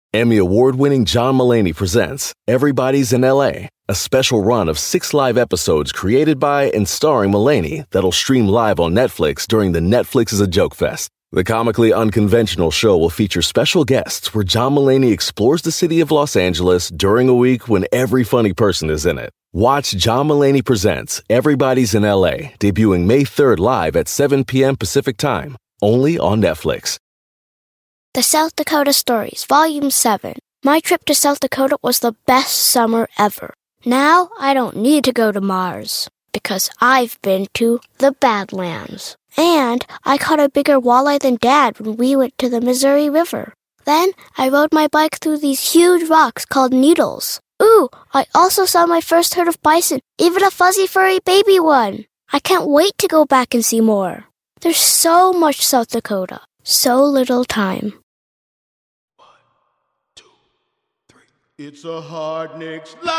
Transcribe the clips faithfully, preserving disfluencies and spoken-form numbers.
Emmy award-winning John Mulaney presents Everybody's in L A, a special run of six live episodes created by and starring Mulaney that'll stream live on Netflix during the Netflix is a Joke Fest. The comically unconventional show will feature special guests where John Mulaney explores the city of Los Angeles during a week when every funny person is in it. Watch John Mulaney Presents Everybody's in L A, debuting May third live at seven p.m. Pacific Time, only on Netflix. The South Dakota Stories, Volume seven. My trip to South Dakota was the best summer ever. Now I don't need to go to Mars, because I've been to the Badlands. And I caught a bigger walleye than Dad when we went to the Missouri River. Then I rode my bike through these huge rocks called needles. Ooh, I also saw my first herd of bison, even a fuzzy furry baby one. I can't wait to go back and see more. There's so much South Dakota, so little time. One, two, three. It's a Hard Knicks Live.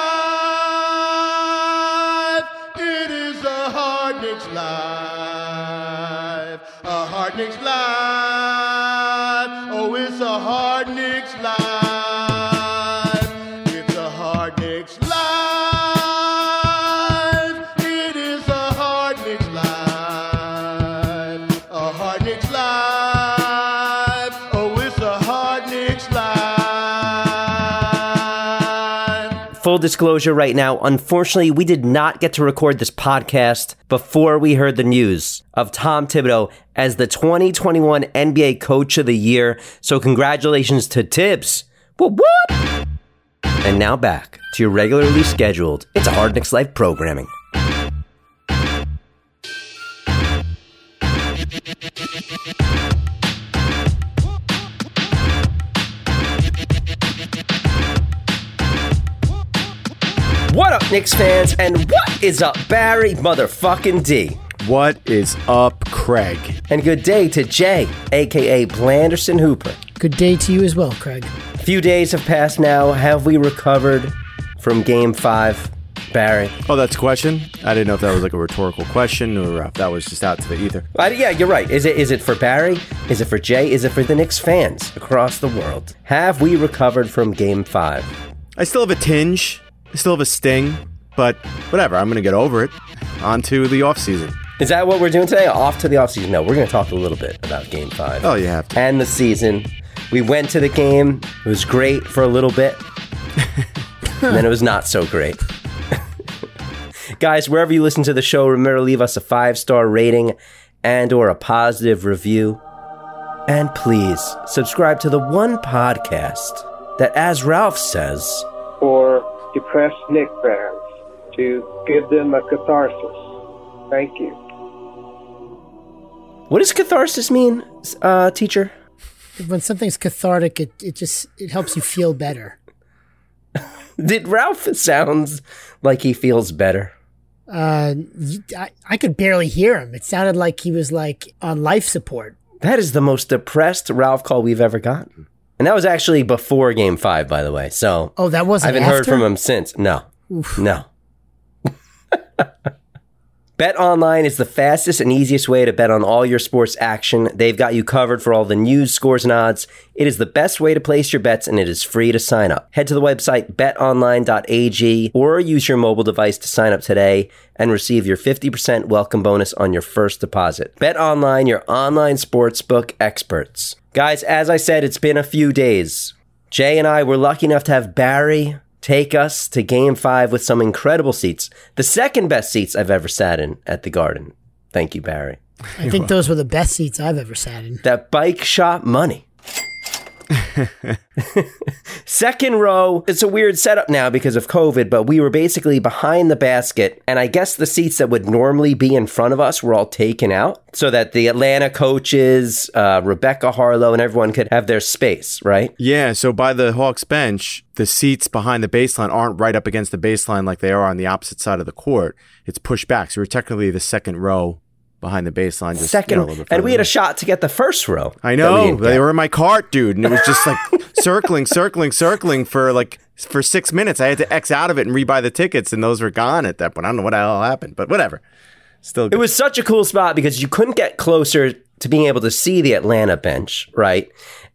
It is a Hard Knicks Live. A Hard Knicks Live. Oh, it's a Hard Knicks Live. It's a Hard Knicks Live. It is a Hard Knicks Live. A Hard Knicks Live. Oh, it's a Hard Knicks Live. Full disclosure right now, unfortunately, we did not get to record this podcast before we heard the news of Tom Thibodeau as the twenty twenty-one N B A Coach of the Year. So congratulations to Tibbs. Whoop, whoop. And now back to your regularly scheduled It's a Hard Knicks Life programming. What up, Knicks fans, and what is up, Barry motherfucking D? What is up, Craig? And good day to Jay, a k a. Blanderson Hooper. Good day to you as well, Craig. A few days have passed now. Have we recovered from Game five, Barry? Oh, that's a question? I didn't know if that was like a rhetorical question or if that was just out to the ether. Uh, yeah, you're right. Is it is it for Barry? Is it for Jay? Is it for the Knicks fans across the world? Have we recovered from Game five? I still have a tinge. I still have a sting. But whatever, I'm going to get over it. On to the offseason. Is that what we're doing today? Off to the offseason? No, we're going to talk a little bit about Game five. Oh, you have to. And the season. We went to the game. It was great for a little bit. And then it was not so great. Guys, wherever you listen to the show, remember to leave us a five-star rating and or a positive review. And please, subscribe to the one podcast that, as Ralph says, for depressed Knicks fans, to give them a catharsis. Thank you. What does catharsis mean, uh, teacher? When something's cathartic, it, it just it helps you feel better. Did Ralph sounds like he feels better? Uh, I, I could barely hear him. It sounded like he was like on life support. That is the most depressed Ralph call we've ever gotten. And that was actually before Game five, by the way. So oh, that wasn't I haven't after? heard from him since. No. Oof. No. BetOnline is the fastest and easiest way to bet on all your sports action. They've got you covered for all the news, scores, and odds. It is the best way to place your bets, and it is free to sign up. Head to the website bet online dot a g or use your mobile device to sign up today and receive your fifty percent welcome bonus on your first deposit. BetOnline, your online sportsbook experts. Guys, as I said, it's been a few days. Jay and I were lucky enough to have Barry take us to Game five with some incredible seats. The second best seats I've ever sat in at the Garden. Thank you, Barry. I think those were the best seats I've ever sat in. That bike shop money. Second row, it's a weird setup now because of COVID, but we were basically behind the basket, and I guess the seats that would normally be in front of us were all taken out so that the Atlanta coaches, uh, Rebecca Harlow, and everyone could have their space, right? Yeah, so by the Hawks bench, the seats behind the baseline aren't right up against the baseline like they are on the opposite side of the court. It's pushed back, so we're technically the second row behind the baseline. Just, Second, you know, and we had a shot to get the first row. I know. They were in my cart, dude, and it was just like circling, circling, circling for like for six minutes. I had to X out of it and rebuy the tickets, and those were gone at that point. I don't know what the hell happened, but whatever. Still good. It was such a cool spot because you couldn't get closer to being able to see the Atlanta bench, right?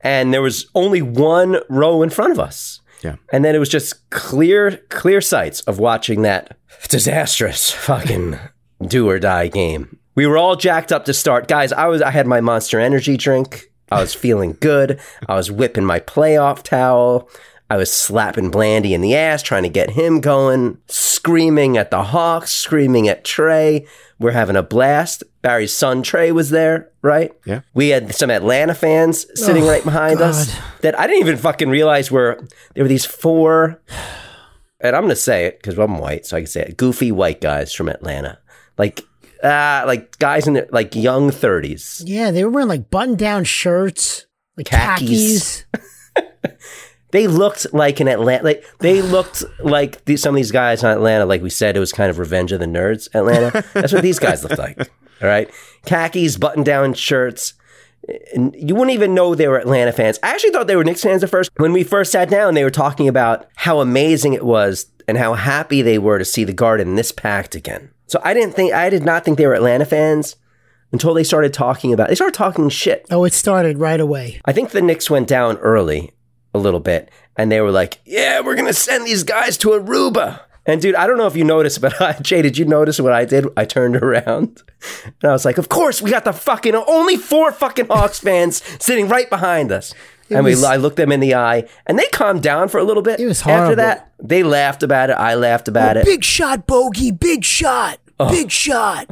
and there was only one row in front of us. Yeah. And then it was just clear, clear sights of watching that disastrous fucking do or die game. We were all jacked up to start. Guys, I was I had my Monster Energy drink. I was feeling good. I was whipping my playoff towel. I was slapping Blandy in the ass, trying to get him going, screaming at the Hawks, screaming at Trey. We're having a blast. Barry's son, Trey, was there, right? Yeah. We had some Atlanta fans sitting Oh, right behind God. us that I didn't even fucking realize were, there were these four, and I'm going to say it because I'm white, so I can say it, goofy white guys from Atlanta. Like, uh, like guys in their, like young thirties. Yeah, they were wearing like button-down shirts, like Khakis. khakis. They looked like an Atlanta. Like they looked like these, some of these guys in Atlanta. Like we said, it was kind of Revenge of the Nerds, Atlanta. That's what these guys looked like. All right, khakis, button-down shirts. And you wouldn't even know they were Atlanta fans. I actually thought they were Knicks fans at first. When we first sat down, they were talking about how amazing it was and how happy they were to see the Garden this packed again. So I didn't think, I did not think they were Atlanta fans until they started talking about. They started talking shit. Oh, it started right away. I think the Knicks went down early a little bit, and they were like, yeah, we're going to send these guys to Aruba. And dude, I don't know if you noticed, but I, Jay, did you notice what I did? I turned around, and I was like, of course, we got the fucking, only four fucking Hawks fans sitting right behind us. It and was, we, I looked them in the eye, and they calmed down for a little bit. It was After horrible. that, they laughed about it. I laughed about Oh, it. big shot, Bogey. Big shot. Oh. Big shot.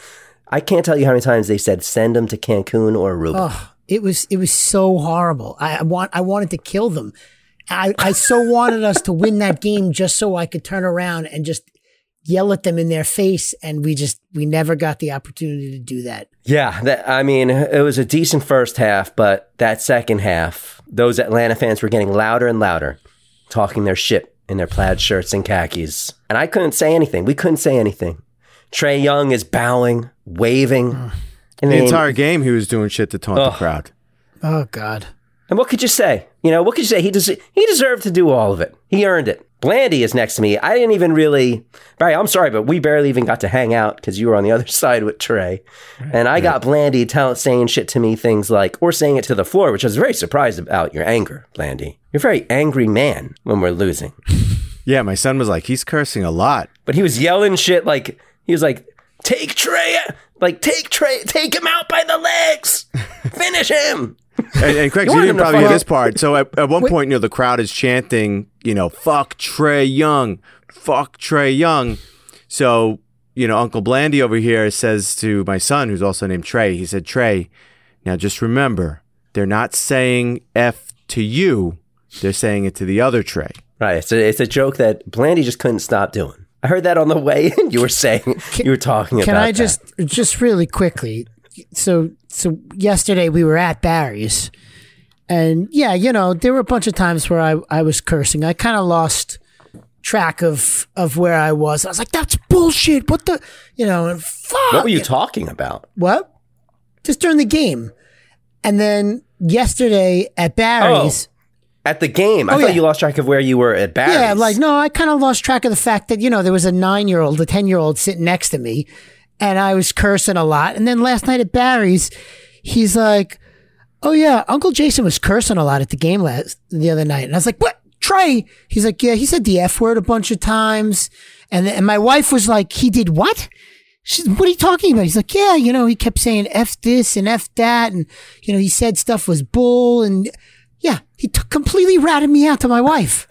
I can't tell you how many times they said, send them to Cancun or Aruba. Oh, it was it was so horrible. I, I want I wanted to kill them. I, I so wanted us to win that game just so I could turn around and just yell at them in their face, and we just we never got the opportunity to do that. Yeah, that, I mean, it was a decent first half, but that second half, those Atlanta fans were getting louder and louder, talking their shit in their plaid shirts and khakis. And I couldn't say anything. We couldn't say anything. Trey Young is bowing, waving. I The mean, entire game, he was doing shit to taunt Ugh. the crowd. Oh God. And what could you say? You know, what could you say? He des- he deserved to do all of it. He earned it. Blandy is next to me. I didn't even really, Barry, I'm sorry, but we barely even got to hang out because you were on the other side with Trey. And I got Blandy tell, saying shit to me, things like, or saying it to the floor, which I was very surprised about your anger, Blandy. You're a very angry man when we're losing. Yeah, my son was like, he's cursing a lot. But he was yelling shit like, he was like, take Trey, like, take Trey, take him out by the legs. Finish him. And, and Craig, You you, wanted didn't him to probably hear fuck- this part. So at, at one Wait. point, you know, the crowd is chanting, you know, fuck Trey Young, fuck Trey Young. So, you know, Uncle Blandy over here says to my son, who's also named Trey, he said, Trey, now just remember, they're not saying F to you. They're saying it to the other Trey. Right. It's a, it's a joke that Blandy just couldn't stop doing. I heard that on the way in. You were saying, you were talking Can about I that. just just really quickly? So so yesterday we were at Barry's, and yeah, you know, there were a bunch of times where I, I was cursing. I kind of lost track of of where I was. I was like, "That's bullshit." What the, you know, and fuck. What were you talking about? What? Just during the game, and then yesterday at Barry's. At the game. I Oh, thought yeah. you lost track of where you were at Barry's. Yeah, like, no, I kind of lost track of the fact that, you know, there was a nine-year-old, a ten-year-old sitting next to me, and I was cursing a lot. And then last night at Barry's, he's like, oh, yeah, Uncle Jason was cursing a lot at the game last the other night. And I was like, what? Trey? He's like, yeah, he said the F word a bunch of times. And, and my wife was like, he did what? She's, what are you talking about? He's like, yeah, you know, he kept saying F this and F that. And, you know, he said stuff was bull. And yeah, he t- completely ratted me out to my wife.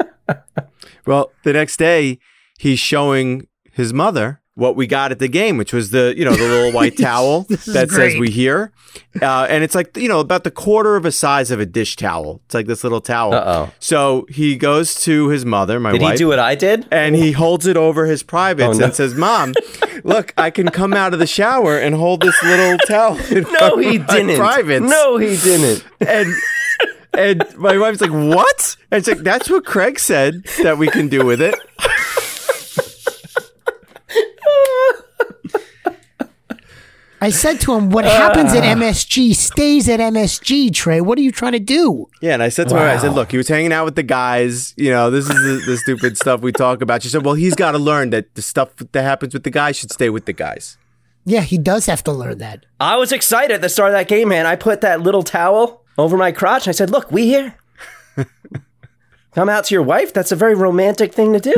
Well, the next day, he's showing his mother what we got at the game, which was the, you know, the little white towel This is that says great. we here. Uh, and it's like, you know, about the quarter of a size of a dish towel. It's like this little towel. Uh-oh. So he goes to his mother, my Did wife. he do what I did? And he holds it over his privates Oh, no. and says, Mom, look, I can come out of the shower and hold this little towel. in No, front he of my didn't. Privates. No, he didn't. And and my wife's like, what? And it's like, that's what Craig said that we can do with it. I said to him, what happens at M S G stays at M S G, Trey. What are you trying to do? Yeah, and I said to my wife, I said, look, he was hanging out with the guys. You know, this is the, the stupid stuff we talk about. She said, well, he's got to learn that the stuff that happens with the guys should stay with the guys. Yeah, he does have to learn that. I was excited at the start of that game, man. I put that little towel over my crotch. I said, look, we here. Come out to your wife. That's a very romantic thing to do.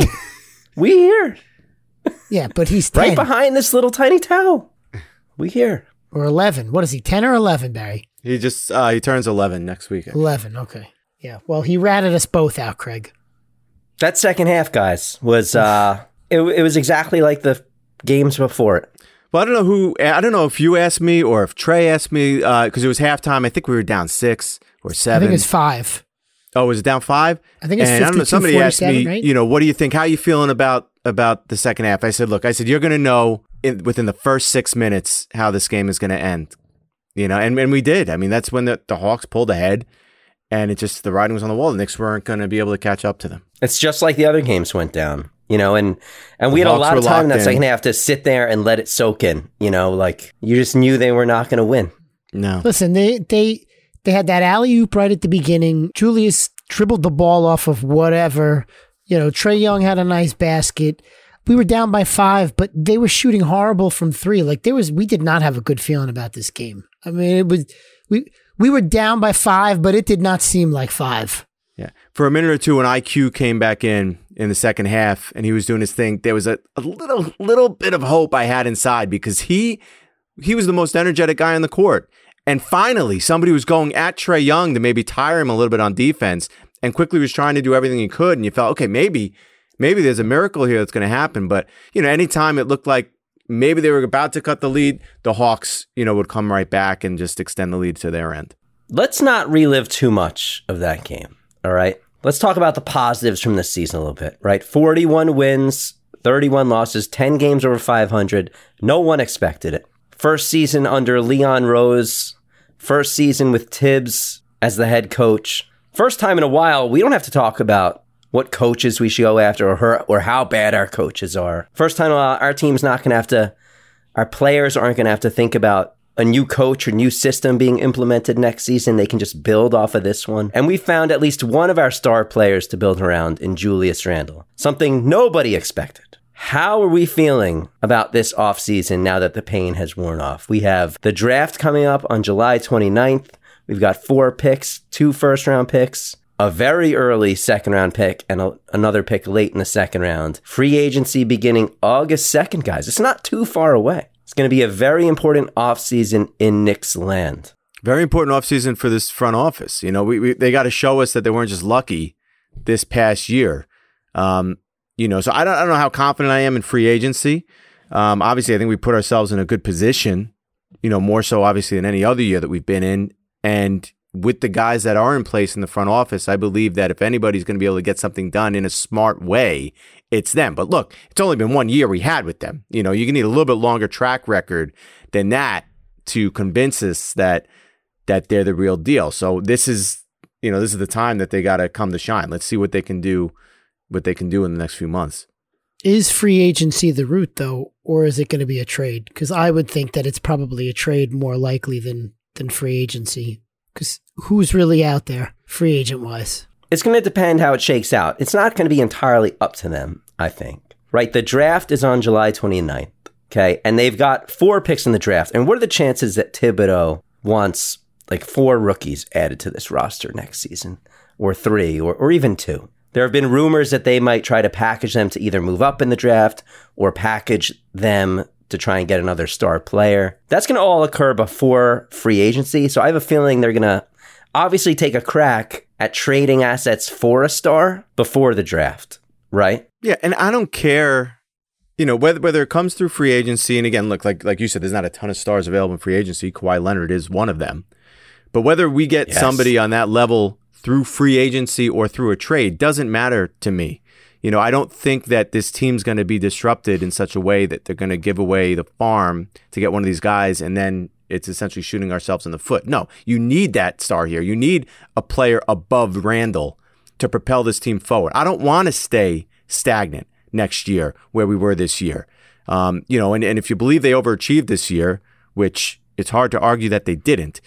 We here. Yeah, but he's ten. Right behind this little tiny towel. We here. Or eleven. What is he, ten or eleven, Barry? He just, uh, he turns eleven next week. eleven, okay. Yeah, well, he ratted us both out, Craig. That second half, guys, was, uh, it, it was exactly like the games before it. Well, I don't know who, I don't know if you asked me or if Trey asked me, because uh, it was halftime. I think we were down six or seven. I think it's five. Oh, was it down five? I think it's and I don't know, somebody asked me, right? you know, what do you think? How are you feeling about about the second half? I said, look, I said, you're going to know in, within the first six minutes how this game is going to end. You know, and, and we did. I mean, that's when the, the Hawks pulled ahead, and it just, the writing was on the wall. The Knicks weren't going to be able to catch up to them. It's just like the other games went down, you know, and, and we The had a Hawks lot of were time in that locked second in. half to sit there and let it soak in, you know, like you just knew they were not going to win. No. Listen, they they they had that alley-oop right at the beginning. Julius dribbled the ball off of whatever. You know, Trae Young had a nice basket. We were down by five, but they were shooting horrible from three. Like there was, we did not have a good feeling about this game. I mean, it was we we were down by five, but it did not seem like five. Yeah. For a minute or two, when I Q came back in in the second half and he was doing his thing, there was a, a little little bit of hope I had inside because he he was the most energetic guy on the court. And finally, somebody was going at Trae Young to maybe tire him a little bit on defense and quickly was trying to do everything he could. And you felt, okay, maybe, maybe there's a miracle here that's going to happen. But, you know, anytime it looked like maybe they were about to cut the lead, the Hawks, you know, would come right back and just extend the lead to their end. Let's not relive too much of that game. All right. Let's talk about the positives from this season a little bit, right? forty-one wins, thirty-one losses, ten games over five hundred. No one expected it. First season under Leon Rose. First season with Tibbs as the head coach. First time in a while, we don't have to talk about what coaches we should go after or her, or how bad our coaches are. First time in a while, our team's not going to have to, our players aren't going to have to think about a new coach or new system being implemented next season. They can just build off of this one. And we found at least one of our star players to build around in Julius Randle. Something nobody expected. How are we feeling about this offseason now that the pain has worn off? We have the draft coming up on July twenty-ninth. We've got four picks, two first-round picks, a very early second-round pick, and a, another pick late in the second round. Free agency beginning August second, guys. It's not too far away. It's going to be a very important offseason in Knicks land. Very important offseason for this front office. You know, we, we they got to show us that they weren't just lucky this past year. Um, you know, so I don't, I don't know how confident I am in free agency. Um, obviously, I think we put ourselves in a good position, you know, more so obviously than any other year that we've been in. And with the guys that are in place in the front office, I believe that if anybody's going to be able to get something done in a smart way, it's them. But look, it's only been one year we had with them. You know, you need a little bit longer track record than that to convince us that that they're the real deal. So this is, you know, this is the time that they got to come to shine. Let's see what they can do, what they can do in the next few months. Is free agency the route, though, or is it going to be a trade? Because I would think that it's probably a trade more likely than, than free agency. Because who's really out there, free agent-wise? It's going to depend how it shakes out. It's not going to be entirely up to them, I think. Right? The draft is on July twenty-ninth, okay? And they've got four picks in the draft. And what are the chances that Thibodeau wants like four rookies added to this roster next season? Or three, or, or even two? There have been rumors that they might try to package them to either move up in the draft or package them to try and get another star player. That's going to all occur before free agency. So I have a feeling they're going to obviously take a crack at trading assets for a star before the draft, right? Yeah, and I don't care, you know, whether whether it comes through free agency. And again, look, like like you said, there's not a ton of stars available in free agency. Kawhi Leonard is one of them. But whether we get Yes. somebody on that level through free agency or through a trade doesn't matter to me. You know, I don't think that this team's going to be disrupted in such a way that they're going to give away the farm to get one of these guys and then it's essentially shooting ourselves in the foot. No, you need that star here. You need a player above Randle to propel this team forward. I don't want to stay stagnant next year where we were this year. Um, you know, and, and if you believe they overachieved this year, which it's hard to argue that they didn't,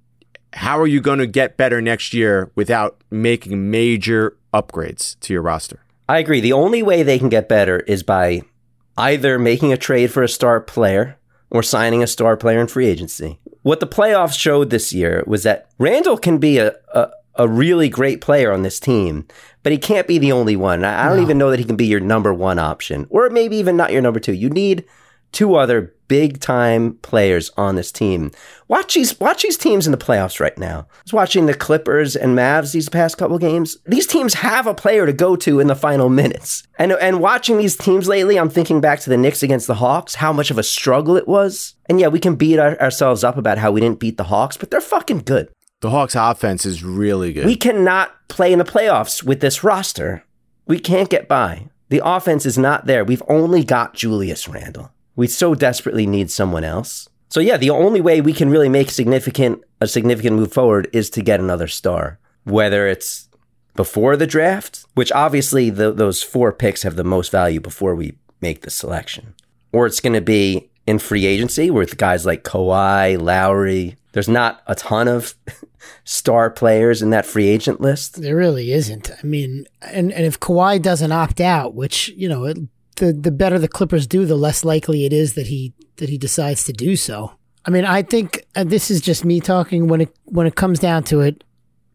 how are you going to get better next year without making major upgrades to your roster? I agree. The only way they can get better is by either making a trade for a star player or signing a star player in free agency. what the playoffs showed this year was that Randall can be a, a, a really great player on this team, but he can't be the only one. I, I don't no. even know that he can be your number one option, or maybe even not your number two. You need two other big-time players on this team. Watch these, watch these teams in the playoffs right now. I was watching the Clippers and Mavs these past couple games. These teams have a player to go to in the final minutes. And, and watching these teams lately, I'm thinking back to the Knicks against the Hawks, how much of a struggle it was. And yeah, we can beat our, ourselves up about how we didn't beat the Hawks, but they're fucking good. The Hawks' offense is really good. We cannot play in the playoffs with this roster. We can't get by. The offense is not there. We've only got Julius Randle. We so desperately need someone else. So yeah, the only way we can really make significant a significant move forward is to get another star. Whether it's before the draft, which obviously the, those four picks have the most value before we make the selection, or it's going to be in free agency with guys like Kawhi, Lowry. There's not a ton of star players in that free agent list. There really isn't. I mean, and, and if Kawhi doesn't opt out, which, you know, it, the the better the Clippers do, the less likely it is that he that he decides to do so. I mean, I think, and this is just me talking, when it when it comes down to it,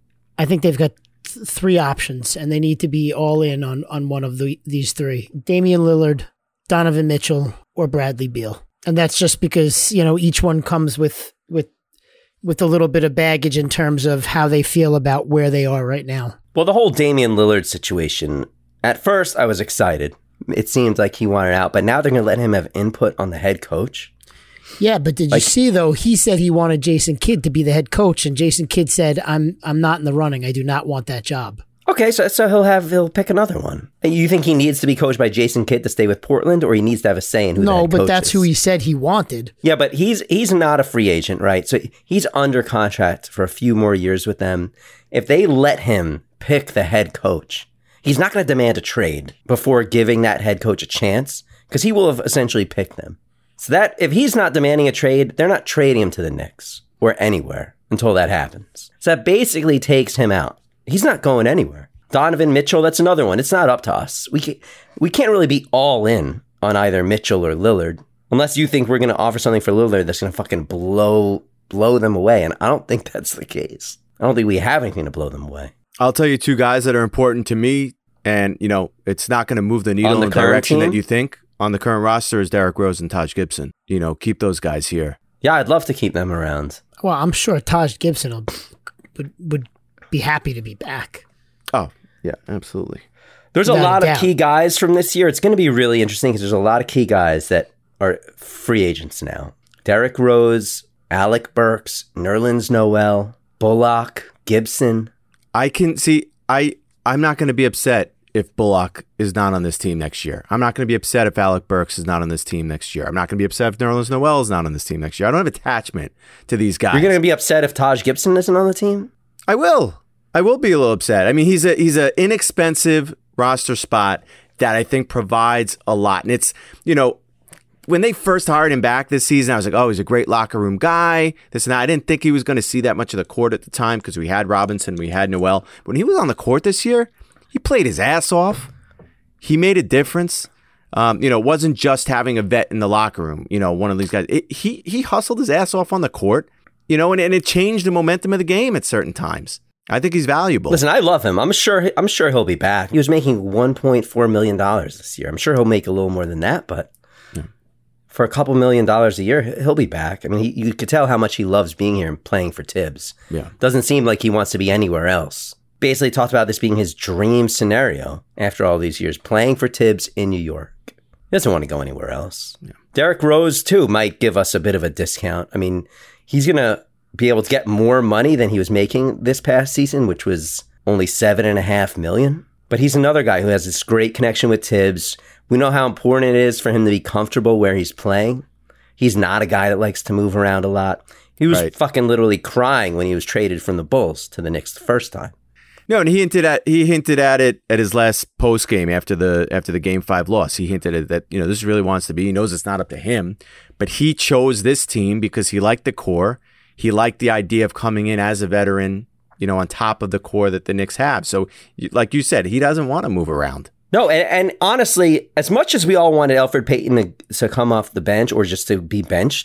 I think they've got th- three options, and they need to be all in on, on one of the, these three. Damian Lillard, Donovan Mitchell, or Bradley Beal. And that's just because, you know, each one comes with with with a little bit of baggage in terms of how they feel about where they are right now. Well, the whole Damian Lillard situation, at first I was excited. It seemed like he wanted out, but now they're going to let him have input on the head coach. Yeah, but did like, you see, though, he said he wanted Jason Kidd to be the head coach, and Jason Kidd said, I'm I'm not in the running. I do not want that job. Okay, so so he'll have he'll pick another one. You think he needs to be coached by Jason Kidd to stay with Portland, or he needs to have a say in who no, the head coach is? No, but that's who he said he wanted. Yeah, but he's he's not a free agent, right? So he's under contract for a few more years with them. If they let him pick the head coach, he's not going to demand a trade before giving that head coach a chance, because he will have essentially picked them. So that if he's not demanding a trade, they're not trading him to the Knicks or anywhere until that happens. So that basically takes him out. He's not going anywhere. Donovan Mitchell, that's another one. It's not up to us. We can't, we can't really be all in on either Mitchell or Lillard, unless you think we're going to offer something for Lillard that's going to fucking blow blow them away. And I don't think that's the case. I don't think we have anything to blow them away. I'll tell you two guys that are important to me, and, you know, it's not going to move the needle the in the direction team? that you think. On the current roster is Derrick Rose and Taj Gibson. You know, keep those guys here. Yeah, I'd love to keep them around. Well, I'm sure Taj Gibson will, would would be happy to be back. Oh, yeah, absolutely. There's Without a lot a of doubt. key guys from this year. It's going to be really interesting because there's a lot of key guys that are free agents now. Derrick Rose, Alec Burks, Nerlens Noel, Bullock, Gibson. I can see, I, I'm not going to be upset if Bullock is not on this team next year. I'm not going to be upset if Alec Burks is not on this team next year. I'm not going to be upset if Nerlens Noel is not on this team next year. I don't have attachment to these guys. You're going to be upset if Taj Gibson isn't on the team? I will. I will be a little upset. I mean, he's a he's an inexpensive roster spot that I think provides a lot. And it's, you know, when they first hired him back this season, I was like, oh, he's a great locker room guy. This and that. I didn't think he was going to see that much of the court at the time because we had Robinson, we had Noel. When he was on the court this year, he played his ass off. He made a difference. Um, you know, it wasn't just having a vet in the locker room. You know, one of these guys. It, he he hustled his ass off on the court. You know, and, and it changed the momentum of the game at certain times. I think he's valuable. Listen, I love him. I'm sure. I'm sure he'll be back. He was making one point four million dollars this year. I'm sure he'll make a little more than that, but yeah. For a couple million dollars a year, he'll be back. I mean, he, you could tell how much he loves being here and playing for Tibbs. Yeah, doesn't seem like he wants to be anywhere else. Basically talked about this being his dream scenario after all these years, playing for Tibbs in New York. He doesn't want to go anywhere else. Yeah. Derrick Rose, too, might give us a bit of a discount. I mean, he's going to be able to get more money than he was making this past season, which was only seven and a half million. But he's another guy who has this great connection with Tibbs. We know how important it is for him to be comfortable where he's playing. He's not a guy that likes to move around a lot. He was right. fucking literally crying when he was traded from the Bulls to the Knicks the first time. No, and he hinted at he hinted at it at his last post game after the after the game five loss. He hinted at that, you know, this really wants to be. He knows it's not up to him, but he chose this team because he liked the core. He liked the idea of coming in as a veteran, you know, on top of the core that the Knicks have. So, like you said, he doesn't want to move around. No, and, and honestly, as much as we all wanted Elfrid Payton to, to come off the bench or just to be benched,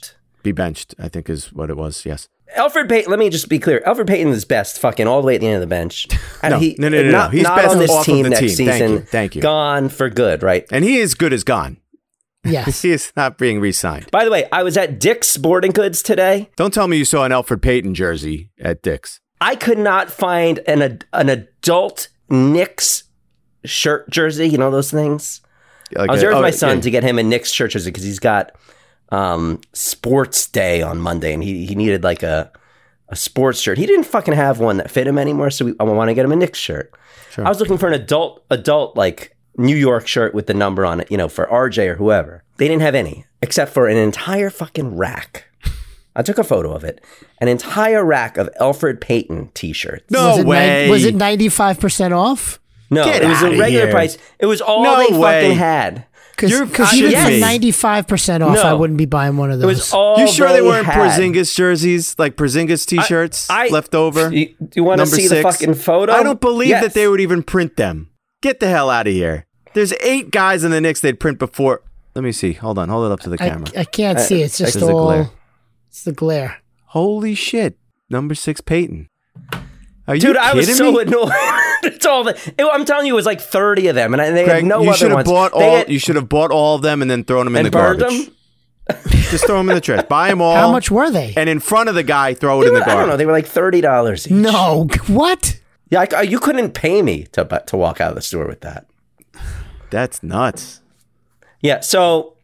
be benched, I think is what it was. Yes. Elfrid Payton, let me just be clear. Elfrid Payton is best fucking all the way at the end of the bench. And no, he, no, no, no, not, no. He's not best on this off team of the next team. season. Thank you. Thank you. Gone for good, right? And he is good as gone. Yes. He is not being re-signed. By the way, I was at Dick's Sporting Goods today. Don't tell me you saw an Elfrid Payton jersey at Dick's. I could not find an an adult Knicks shirt jersey. You know those things? Like I was a- there with oh, my son yeah. to get him a Knicks shirt jersey because he's got um, sports day on Monday, and he, he needed like a, a sports shirt. He didn't fucking have one that fit him anymore, so we, I want to get him a Knicks shirt. Sure. I was looking for an adult, adult like New York shirt with the number on it, you know, for R J or whoever. They didn't have any, except for an entire fucking rack. I took a photo of it. An entire rack of Elfrid Payton t-shirts. No was it way. Ni- was it ninety-five percent off? No, Get it was a outta regular here. price. It was all No they way. fucking had. You're Because even shitting for me. ninety-five percent off, No. I wouldn't be buying one of It was those. all You sure they, weren't had. Porzingis jerseys, like Porzingis t-shirts I- left over? You, do you want to Number see the six? fucking photo? I don't believe Yes. that they would even print them. Get the hell out of here. There's eight guys in the Knicks they'd print before. Let me see. Hold on. Hold it up to the I, camera. I can't see. It's just This is the all. glare. It's the glare. Holy shit. Number six Peyton. Are you Dude, I was kidding so me? annoyed. It's all the, it, I'm telling you, it was like thirty of them, and I, they Craig, had no you other should have ones. bought They all. had- You should have bought all of them and then thrown them in and the burned garbage. them. Just throw them in the trash. Buy them all. How much were they? And in front of the guy, throw it They in were- the I don't know. garbage. They were like thirty dollars each. No. What? Yeah, I, you couldn't pay me to bu- to walk out of the store with that. That's nuts. Yeah. So,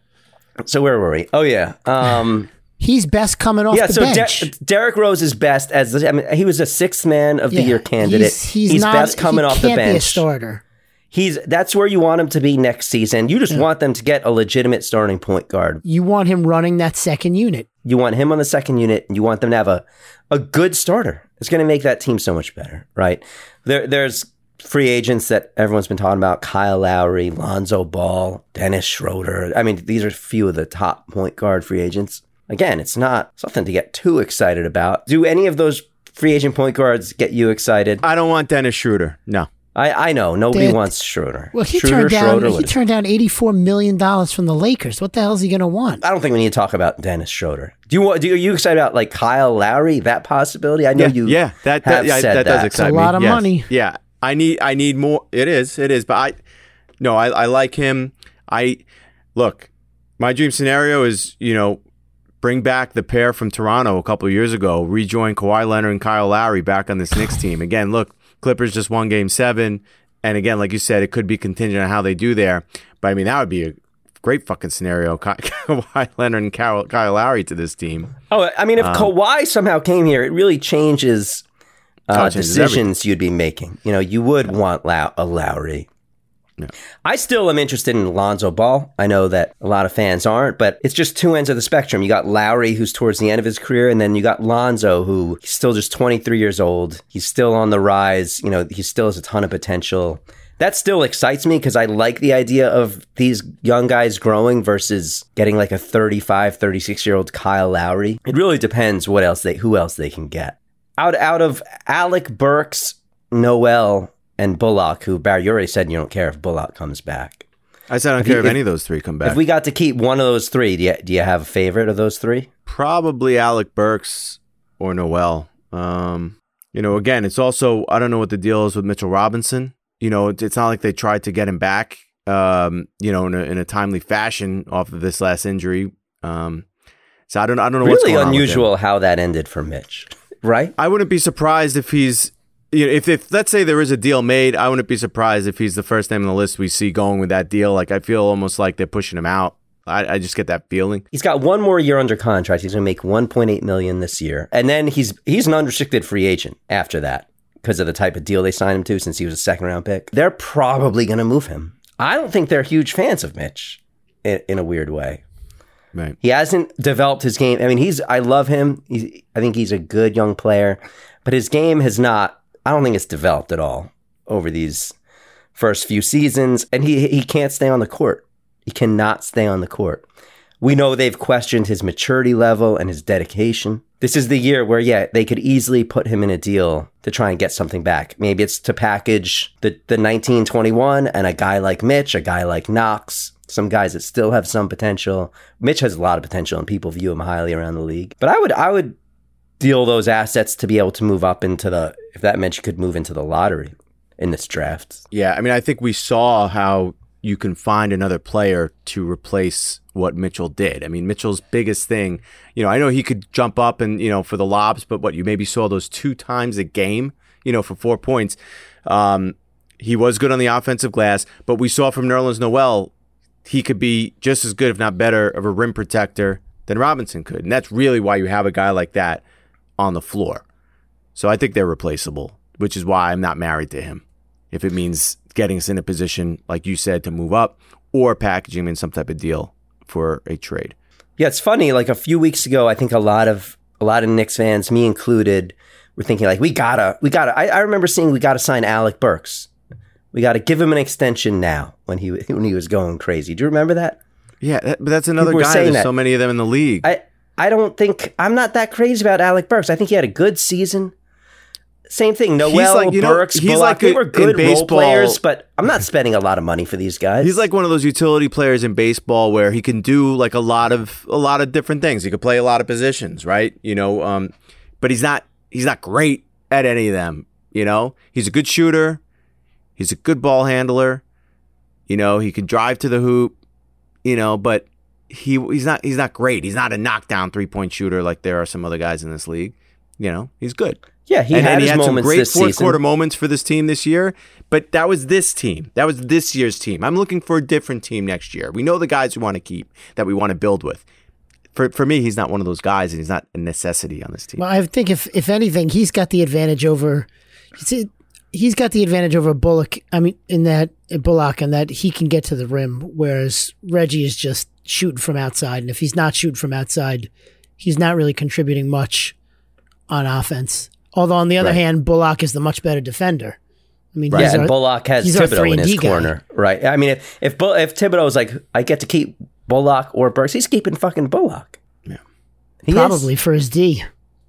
so where were we? Oh yeah. Um, He's best coming off yeah. the So De- bench. Derrick Rose is best as the, I mean, he was a sixth man of the Yeah, year candidate. He's, he's, not, best coming he off the can't be a bench. starter. He's that's where you want him to be next season. You just want them to get a legitimate starting point guard. You want him running that second unit. You want him on the second unit, and you want them to have a, a good starter. It's going to make that team so much better, right? There, there's free agents that everyone's been talking about: Kyle Lowry, Lonzo Ball, Dennis Schroeder. I mean, these are a few of the top point guard free agents. Again, it's not something to get too excited about. Do any of those free agent point guards get you excited? I don't want Dennis Schroeder. No. I, I know nobody They- wants Schroeder. Well, he Schroeder, turned down. Schroeder, he what is- turned down eighty-four million dollars from the Lakers. What the hell is he going to want? I don't think we need to talk about Dennis Schroeder. Do you want? Do you, are you excited about like Kyle Lowry? That possibility? I know Yeah, you. yeah, that that, have yeah, said that does that. excite It's a me. lot of Yes. money. Yeah, I need I need more. It is, it is. But I, no, I, I like him. I look. My dream scenario is you know bring back the pair from Toronto a couple of years ago, rejoin Kawhi Leonard and Kyle Lowry back on this Knicks team. Again, look, Clippers just won Game Seven, and again, like you said, it could be contingent on how they do there. But I mean, that would be a great fucking scenario. Ka- Kawhi Leonard and Kyle, Kyle Lowry to this team. Oh, I mean, if Kawhi somehow came here, it really changes Oh, uh, it changes decisions you'd be making. You know, you would want Low- a Lowry. Yeah. I still am interested in Lonzo Ball. I know that a lot of fans aren't, but it's just two ends of the spectrum. You got Lowry, who's towards the end of his career, and then you got Lonzo, who he's still just twenty-three years old. He's still on the rise. You know, he still has a ton of potential. That still excites me because I like the idea of these young guys growing versus getting like a thirty-five, thirty-six-year-old Kyle Lowry. It really depends what else they, who else they can get. Out, out of Alec Burks, Noel, and Bullock, who Barry, you already said you don't care if Bullock comes back. I said I don't If care you- if, if- any of those three come back. If we got to keep one of those three, do you, do you have a favorite of those three? Probably Alec Burks or Noel. Um, you know, again, it's also, I don't know what the deal is with Mitchell Robinson. You know, it- it's not like they tried to get him back, um, you know, in a, in a timely fashion off of this last injury. Um, so I don't, I don't know what's Really going on with him. unusual how that ended for Mitch, right? I wouldn't be surprised if he's, you know, if, if let's say there is a deal made, I wouldn't be surprised if he's the first name on the list we see going with that deal. Like, I feel almost like they're pushing him out. I, I just get that feeling. He's got one more year under contract. He's going to make one point eight million dollars this year. And then he's he's an unrestricted free agent after that because of the type of deal they signed him to since he was a second round pick. They're probably going to move him. I don't think they're huge fans of Mitch in, in a weird way. Right. He hasn't developed his game. I mean, he's I love him. He's, I think he's a good young player, but his game has not, I don't think it's developed at all over these first few seasons. And he he can't stay on the court. He cannot stay on the court. We know they've questioned his maturity level and his dedication. This is the year where, yeah, they could easily put him in a deal to try and get something back. Maybe it's to package the, the nineteen twenty-one and a guy like Mitch, a guy like Knox, some guys that still have some potential. Mitch has a lot of potential, and people view him highly around the league. But I would, I would deal those assets to be able to move up into the, if that meant you could move into the lottery in this draft. Yeah, I mean, I think we saw how you can find another player to replace what Mitchell did. I mean, Mitchell's biggest thing, you know, I know he could jump up and, you know, for the lobs, but what, you maybe saw those two times a game, you know, for four points. Um, he was good on the offensive glass, but we saw from Nerlens Noel, he could be just as good, if not better, of a rim protector than Robinson could. And that's really why you have a guy like that on the floor. So I think they're replaceable, which is why I'm not married to him. If it means getting us in a position, like you said, to move up or packaging him in some type of deal for a trade. Yeah, it's funny. Like a few weeks ago, I think a lot of a lot of Knicks fans, me included, were thinking like, we gotta, we gotta. I, I remember seeing we gotta sign Alec Burks. We got to give him an extension now when he when he was going crazy. Do you remember that? Yeah, that, but that's another People were guy. saying There's that. so many of them in the league. I, I don't think, I'm not that crazy about Alec Burks. I think he had a good season. Same thing, Noel, like, you know, Burks, he's Bullock, like they a- were good in role baseball- players, but I'm not spending a lot of money for these guys. He's like one of those utility players in baseball where he can do like a lot of a lot of different things. He could play a lot of positions, right? You know, um, but he's not he's not great at any of them. You know, he's a good shooter. He's a good ball handler. You know, he can drive to the hoop. You know, but he he's not he's not great. He's not a knockdown three point shooter like there are some other guys in this league. You know, he's good. Yeah, he and, had and he his had some moments great this fourth season. quarter moments for this team this year, but that was this team. That was this year's team. I'm looking for a different team next year. We know the guys we want to keep, that we want to build with. For for me, he's not one of those guys, and he's not a necessity on this team. Well, I think if if anything, he's got the advantage over. He's, he's got the advantage over Bullock. I mean, in that Bullock, and that he can get to the rim, whereas Reggie is just shooting from outside. And if he's not shooting from outside, he's not really contributing much on offense. Although on the other Right. hand, Bullock is the much better defender. I mean, Yeah, he's and our- Bullock has he's our Thibodeau three in and his D guy. corner, right? I mean, if if, Bull, if Thibodeau's like, I get to keep Bullock or Burks, he's keeping fucking Bullock. Yeah, he probably is. for his D.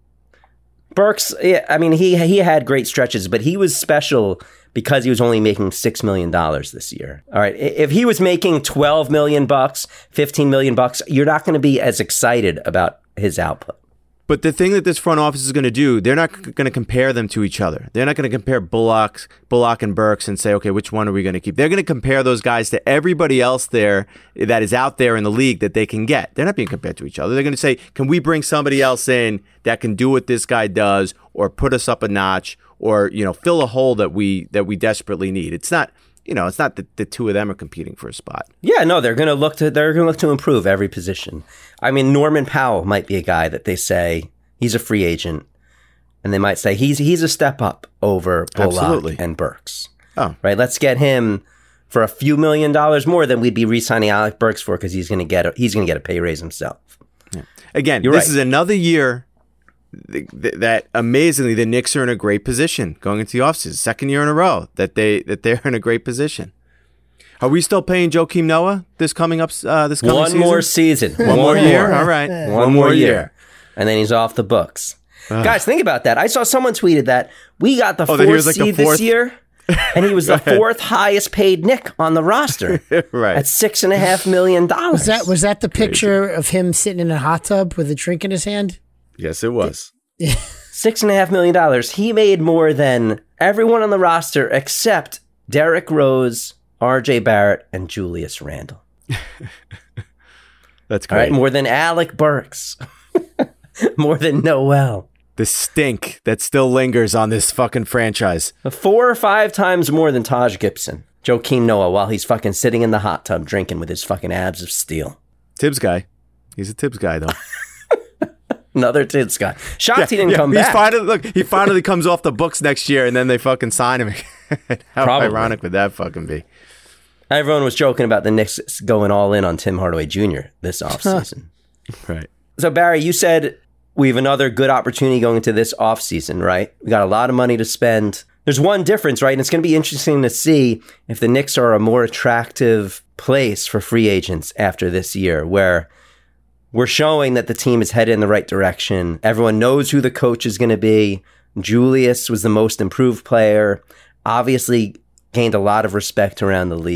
Burks, yeah, I mean, he he had great stretches, but he was special because he was only making six million dollars this year. All right, if he was making twelve million bucks, fifteen million bucks, you're not going to be as excited about his output. but the thing that this front office is going to do, they're not c- going to compare them to each other. They're not going to compare Bullock, Bullock and Burks and say, okay, which one are we going to keep? They're going to compare those guys to everybody else there that is out there in the league that they can get. They're not being compared to each other. They're going to say, can we bring somebody else in that can do what this guy does, or put us up a notch, or, you know, fill a hole that we that we desperately need. It's not, you know, it's not that the two of them are competing for a spot. Yeah, no, they're going to look to they're going to look to improve every position. I mean, Norman Powell might be a guy that they say he's a free agent, and they might say he's he's a step up over Bullock Absolutely. and Burks. Oh, Right, let's get him for a few million dollars more than we'd be re-signing Alec Burks for, because he's going to get a, he's going to get a pay raise himself. again, You're this right. is another year th- th- that amazingly the Knicks are in a great position going into the offseason. Second year in a row that they that they're in a great position. Are we still paying Joakim Noah this coming up? Uh, this coming One season? more season, One more year. All right, one, more year, and then he's off the books. Guys, think about that. I saw someone tweeted that we got the Oh, that he fourth was like the seed fourth? this year, and he was the fourth highest paid Knick on the roster Right. at six and a half million dollars. Was that was that the picture of him sitting in a hot tub with a drink in his hand? Yes, it was. Six and a half million dollars. He made more than everyone on the roster except Derrick Rose, R J Barrett, and Julius Randle. That's All right, great. more than Alec Burks, more than Noel. The stink that still lingers on this fucking franchise. Four or five times more than Taj Gibson. Joakim Noah, while he's fucking sitting in the hot tub drinking with his fucking abs of steel. Tibbs guy. He's a Tibbs guy, though. Another Tids guy. Shocked he didn't Yeah, come he's back. Finally, look, he finally comes off the books next year, and then they fucking sign him. How Probably. ironic would that fucking be? Everyone was joking about the Knicks going all in on Tim Hardaway Junior this offseason. Right. So, Barry, you said we have another good opportunity going into this offseason, right? We got a lot of money to spend. There's one difference, right? And it's going to be interesting to see if the Knicks are a more attractive place for free agents after this year, where we're showing that the team is headed in the right direction. Everyone knows who the coach is going to be. Julius was the most improved player, obviously gained a lot of respect around the league.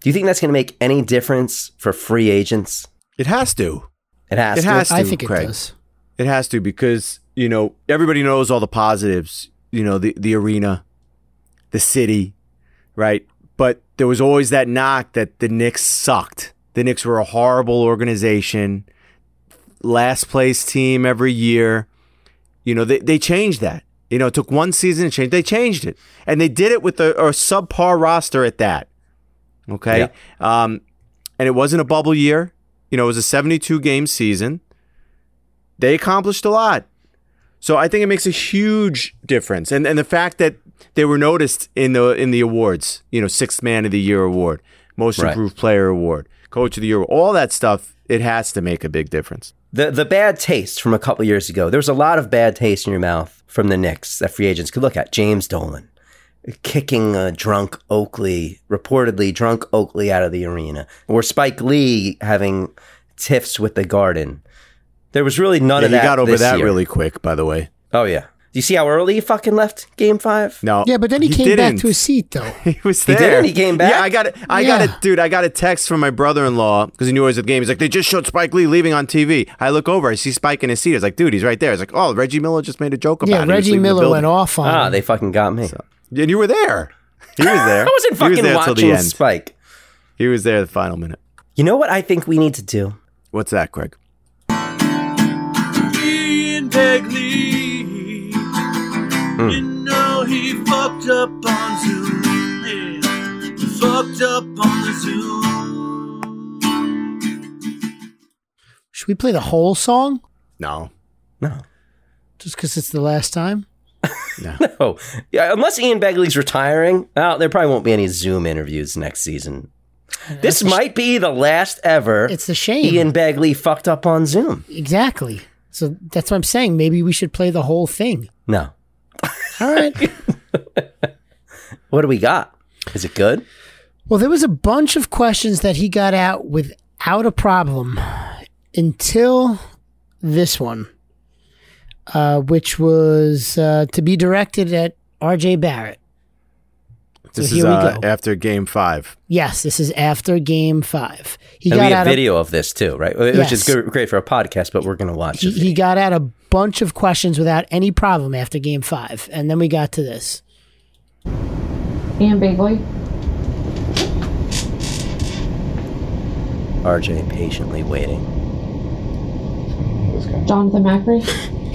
Do you think that's going to make any difference for free agents? It has to. It has It to. has to, I think it Craig. does. It has to because, you know, everybody knows all the positives, you know, the, the arena, the city, right? But there was always that knock that the Knicks sucked. The Knicks were a horrible organization, last place team every year. You know, they, they changed that. You know, it took one season to change. They changed it. And they did it with a, a subpar roster at that. Okay? Yeah. Um, and it wasn't a bubble year. You know, it was a seventy-two game season. They accomplished a lot. So I think it makes a huge difference. And and the fact that they were noticed in the in the awards, you know, Sixth Man of the Year award, Most Right. Improved Player award, Coach of the Year, all that stuff, it has to make a big difference. The the bad taste from a couple years ago. There was a lot of bad taste in your mouth from the Knicks that free agents could look at. James Dolan kicking a drunk Oakley, reportedly drunk Oakley out of the arena, or Spike Lee having tiffs with the Garden. There was really none Yeah, of he that. got over this that year. really quick, by the way. Oh yeah. Do you see how early he fucking left Game Five? No, Yeah, but then he, came didn't. back to his seat, though. He was He there. didn't? He came back? Yeah, I got it. I Yeah. got it, dude. I got a text from my brother-in-law because he knew I was at the game. He's like, they just showed Spike Lee leaving on T V. I look over, I see Spike in his seat. I was like, dude, he's right there. I was like, oh, Reggie Miller just made a joke about Yeah, it. He was Reggie leaving the Miller building. went off on Ah, him. they fucking got me. And you were there. He was there. I wasn't He was fucking there till the watching end. Spike. He was there the final minute. You know what I think we need to do? What's that, Craig? Ian Begley. You know he fucked up on Zoom. Yeah. He fucked up on the Zoom. Should we play the whole song? No. No. Just because it's the last time? No. Yeah, unless Ian Begley's retiring, oh, there probably won't be any Zoom interviews next season. This might be the last ever It's a shame. Ian Begley fucked up on Zoom. Exactly. So that's what I'm saying. Maybe we should play the whole thing. No. All right. What do we got? Is it good? Well, there was a bunch of questions that he got out without a problem until this one, uh, which was uh, to be directed at R J Barrett. So This here is we uh, go. after game five. Yes, this is after game five. He And got we have out a- video of this too, right? Which Yes. is good, great for a podcast, but we're going to watch he, it. he got out a bunch of questions without any problem after game five. And then we got to this. Ian Begley. R J patiently waiting. Jonathan Macri.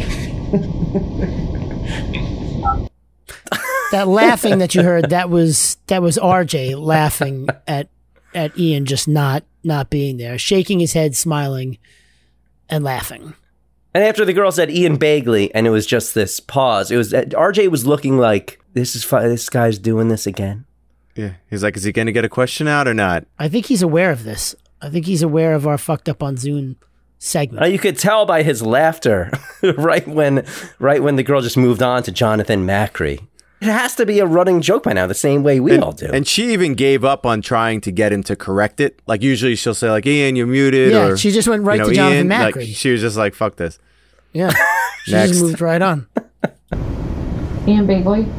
That laughing that you heard, that was that was R J laughing at at Ian just not not being there, shaking his head, smiling, and laughing. And after the girl said Ian Begley, and it was just this pause, it was R J was looking like, this is fi- this guy's doing this again. Yeah. He's like, is he going to get a question out or not? I think he's aware of this. I think he's aware of our fucked up on Zoom segment. Uh, you could tell by his laughter right when right when the girl just moved on to Jonathan Macri. It has to be a running joke by now, the same way we and, all do. And she even gave up on trying to get him to correct it. Like usually she'll say like, Ian, you're muted. Yeah, or, she just went right you know, to Jonathan Ian, like, Macri. she was just like, fuck this. Yeah, she Next. just moved right on. Ian Begley.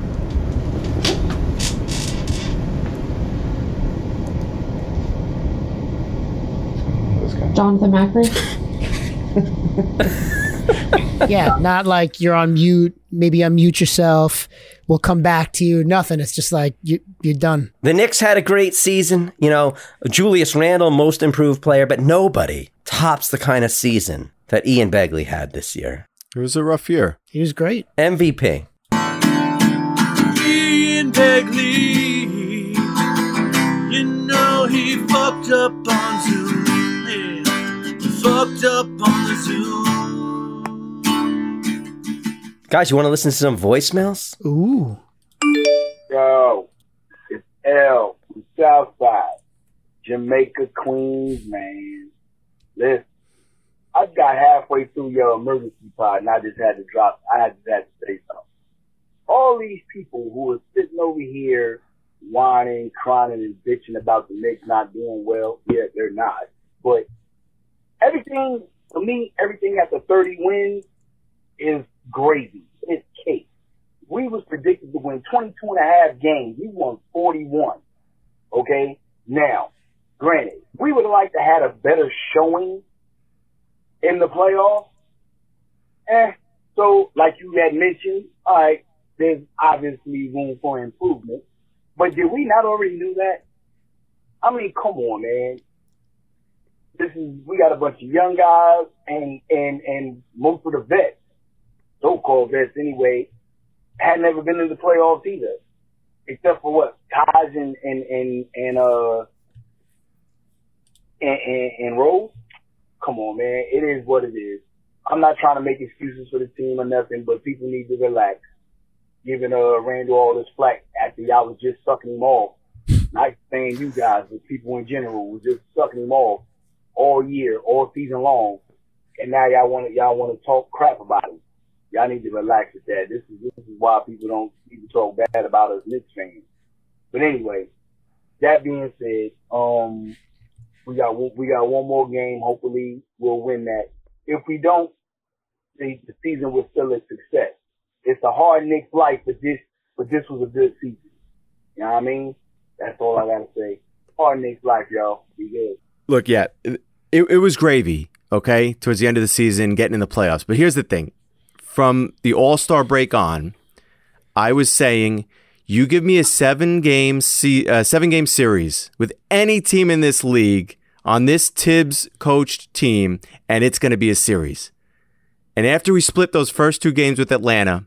Jonathan Macri. Yeah, not like you're on mute. Maybe unmute yourself. We'll come back to you. Nothing. It's just like you, you're done. The Knicks had a great season. You know, Julius Randle, most improved player, but nobody tops the kind of season that Ian Begley had this year. It was a rough year. He was great. M V P. Ian Begley. You know he fucked up on Zoom. Yeah. He fucked up on the Zoom. Guys, you want to listen to some voicemails? Ooh. Yo, it's L from Southside, Jamaica, Queens, man. Listen, I got halfway through your emergency pod and I just had to drop, I just had to say something. All these people who are sitting over here whining, crying, and bitching about the Knicks not doing well, yeah, they're not. But everything, for me, everything after thirty wins is gravy. It's cake. We was predicted to win twenty-two and a half games. We won forty-one. Okay? Now, granted, we would have liked to have a better showing in the playoffs. Eh, so like you had mentioned, all right, there's obviously room for improvement. But did we not already do that? I mean, come on, man. This is, we got a bunch of young guys and, and, and most of the vets, so-called vets anyway, had never been in the playoffs either. Except for what? Taj and, and, and, and, uh, and, and, and Rose? Come on, man. It is what it is. I'm not trying to make excuses for the team or nothing, but people need to relax. Giving, uh, Randall all this flack after y'all was just sucking him off. Not saying you guys, but people in general was just sucking him off all year, all season long. And now y'all want to, y'all want to talk crap about him. Y'all need to relax with that. This is, this is why people don't even talk bad about us Knicks fans. But anyway, that being said, um, we got, we got one more game. Hopefully we'll win that. If we don't, the, the season was still a success. It's a hard Knicks life, but this, but this was a good season. You know what I mean? That's all I gotta say. Hard Knicks life, y'all. Be good. Look, yeah, it, it was gravy, okay, towards the end of the season, getting in the playoffs. But here's the thing. From the All-Star break on, I was saying, you give me a seven-game se- uh, seven-game series with any team in this league on this Tibbs-coached team, and it's going to be a series. And after we split those first two games with Atlanta,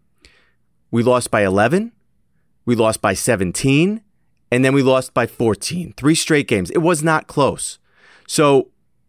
we lost by eleven, we lost by seventeen, and then we lost by fourteen. Three straight games. It was not close. So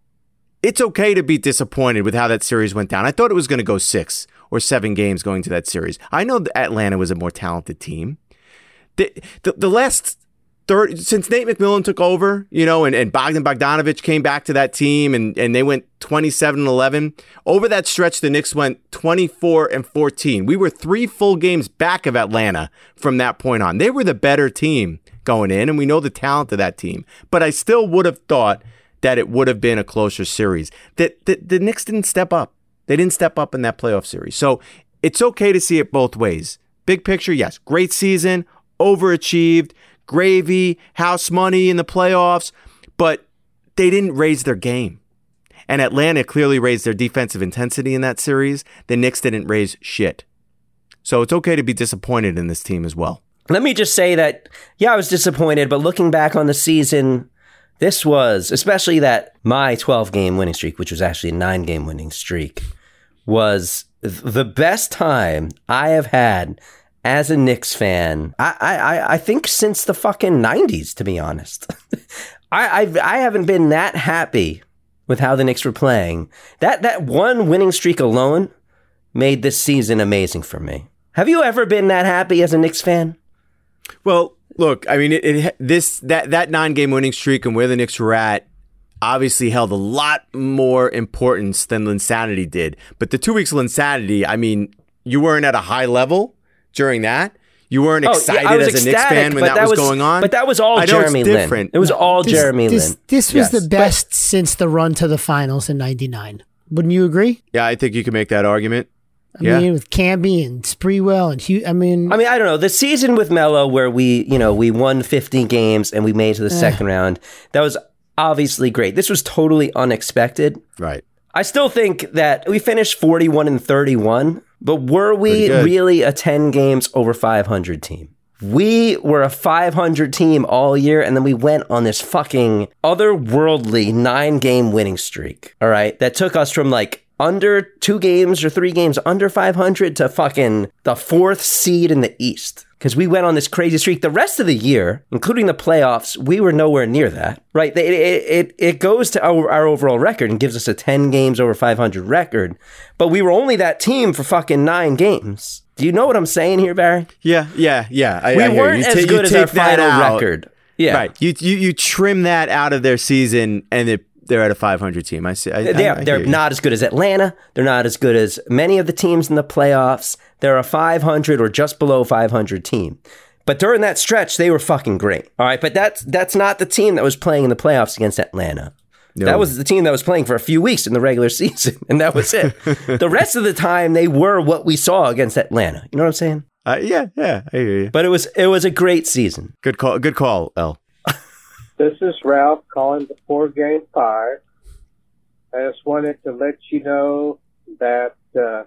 it's okay to be disappointed with how that series went down. I thought it was going to go six or seven games going to that series. I know that Atlanta was a more talented team. The, the, the last third, since Nate McMillan took over, you know, and, and Bogdan Bogdanovic came back to that team and, and they went twenty-seven and eleven. Over that stretch, the Knicks went twenty-four and fourteen. We were three full games back of Atlanta from that point on. They were the better team going in, and we know the talent of that team. But I still would have thought that it would have been a closer series. That the, the Knicks didn't step up. They didn't step up in that playoff series. So it's okay to see it both ways. Big picture, yes, great season, overachieved, gravy, house money in the playoffs, but they didn't raise their game. And Atlanta clearly raised their defensive intensity in that series. The Knicks didn't raise shit. So it's okay to be disappointed in this team as well. Let me just say that, yeah, I was disappointed, but looking back on the season, this was, especially that my twelve-game winning streak, which was actually a nine-game winning streak, was the best time I have had as a Knicks fan, I I, I think since the fucking nineties, to be honest. I I've, I haven't been that happy with how the Knicks were playing. That that one winning streak alone made this season amazing for me. Have you ever been that happy as a Knicks fan? Well, look, I mean, it, it this that that nine-game winning streak and where the Knicks were at obviously held a lot more importance than Linsanity did. But the two weeks of Linsanity, I mean, you weren't at a high level during that. You weren't excited oh, yeah, as a Knicks fan when that, that was, was going on. But that was all I Jeremy Lin. Different. It was all this, Jeremy this, Lin. This was yes. the best but, since the run to the finals in ninety-nine. Wouldn't you agree? Yeah, I think you can make that argument. I yeah. mean, with Camby and Sprewell and Hugh, I mean, I mean, I don't know. The season with Melo, where we, you know, we won fifty games and we made it to the uh, second round, that was obviously great. This was totally unexpected. Right. I still think that we finished forty-one and thirty-one, but were we really a ten games over five hundred team? We were a five hundred team all year, and then we went on this fucking otherworldly nine-game winning streak, all right, that took us from like under two games or three games under five hundred to fucking the fourth seed in the East. Because we went on this crazy streak. The rest of the year, including the playoffs, we were nowhere near that, right? It it it, it goes to our, our overall record and gives us a ten games over five hundred record. But we were only that team for fucking nine games. Do you know what I'm saying here, Barry? Yeah, yeah, yeah. I, we I weren't you as t- good as our final out. record. Yeah, right. You, you you trim that out of their season, and it, they're at a five hundred team. I see. I, they're I, I they're not as good as Atlanta. They're not as good as many of the teams in the playoffs. They're a five hundred or just below five hundred team. But during that stretch, they were fucking great. All right, but that's that's not the team that was playing in the playoffs against Atlanta. No. That was the team that was playing for a few weeks in the regular season, and that was it. The rest of the time, they were what we saw against Atlanta. You know what I'm saying? Uh, yeah, yeah, I hear you. But it was it was a great season. Good call. Good call, L. This is Ralph calling before Game Five. I just wanted to let you know that uh,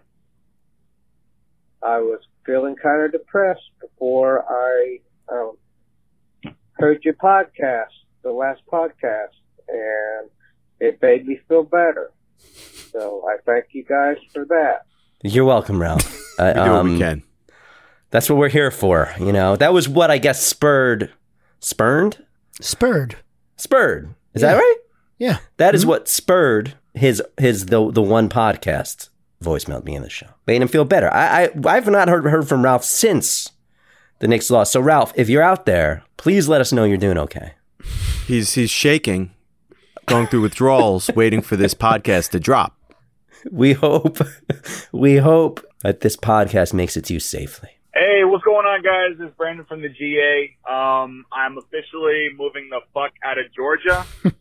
I was feeling kind of depressed before I um, heard your podcast, the last podcast, and it made me feel better. So I thank you guys for that. You're welcome, Ralph. We do um, what we can. That's what we're here for. You know, that was what I guess spurred, spurned, Spurred. spurred. Is Yeah. that right? Yeah. That is what spurred his his the the one podcast voicemail at the beginning of the show. Made him feel better. I, I I've not heard heard from Ralph since the Knicks lost. So Ralph, if you're out there, please let us know you're doing okay. He's he's shaking, going through withdrawals, waiting for this podcast to drop. We hope we hope that this podcast makes it to you safely. Hey, what's going on, guys? This is Brandon from the G A. Um, I'm officially moving the fuck out of Georgia.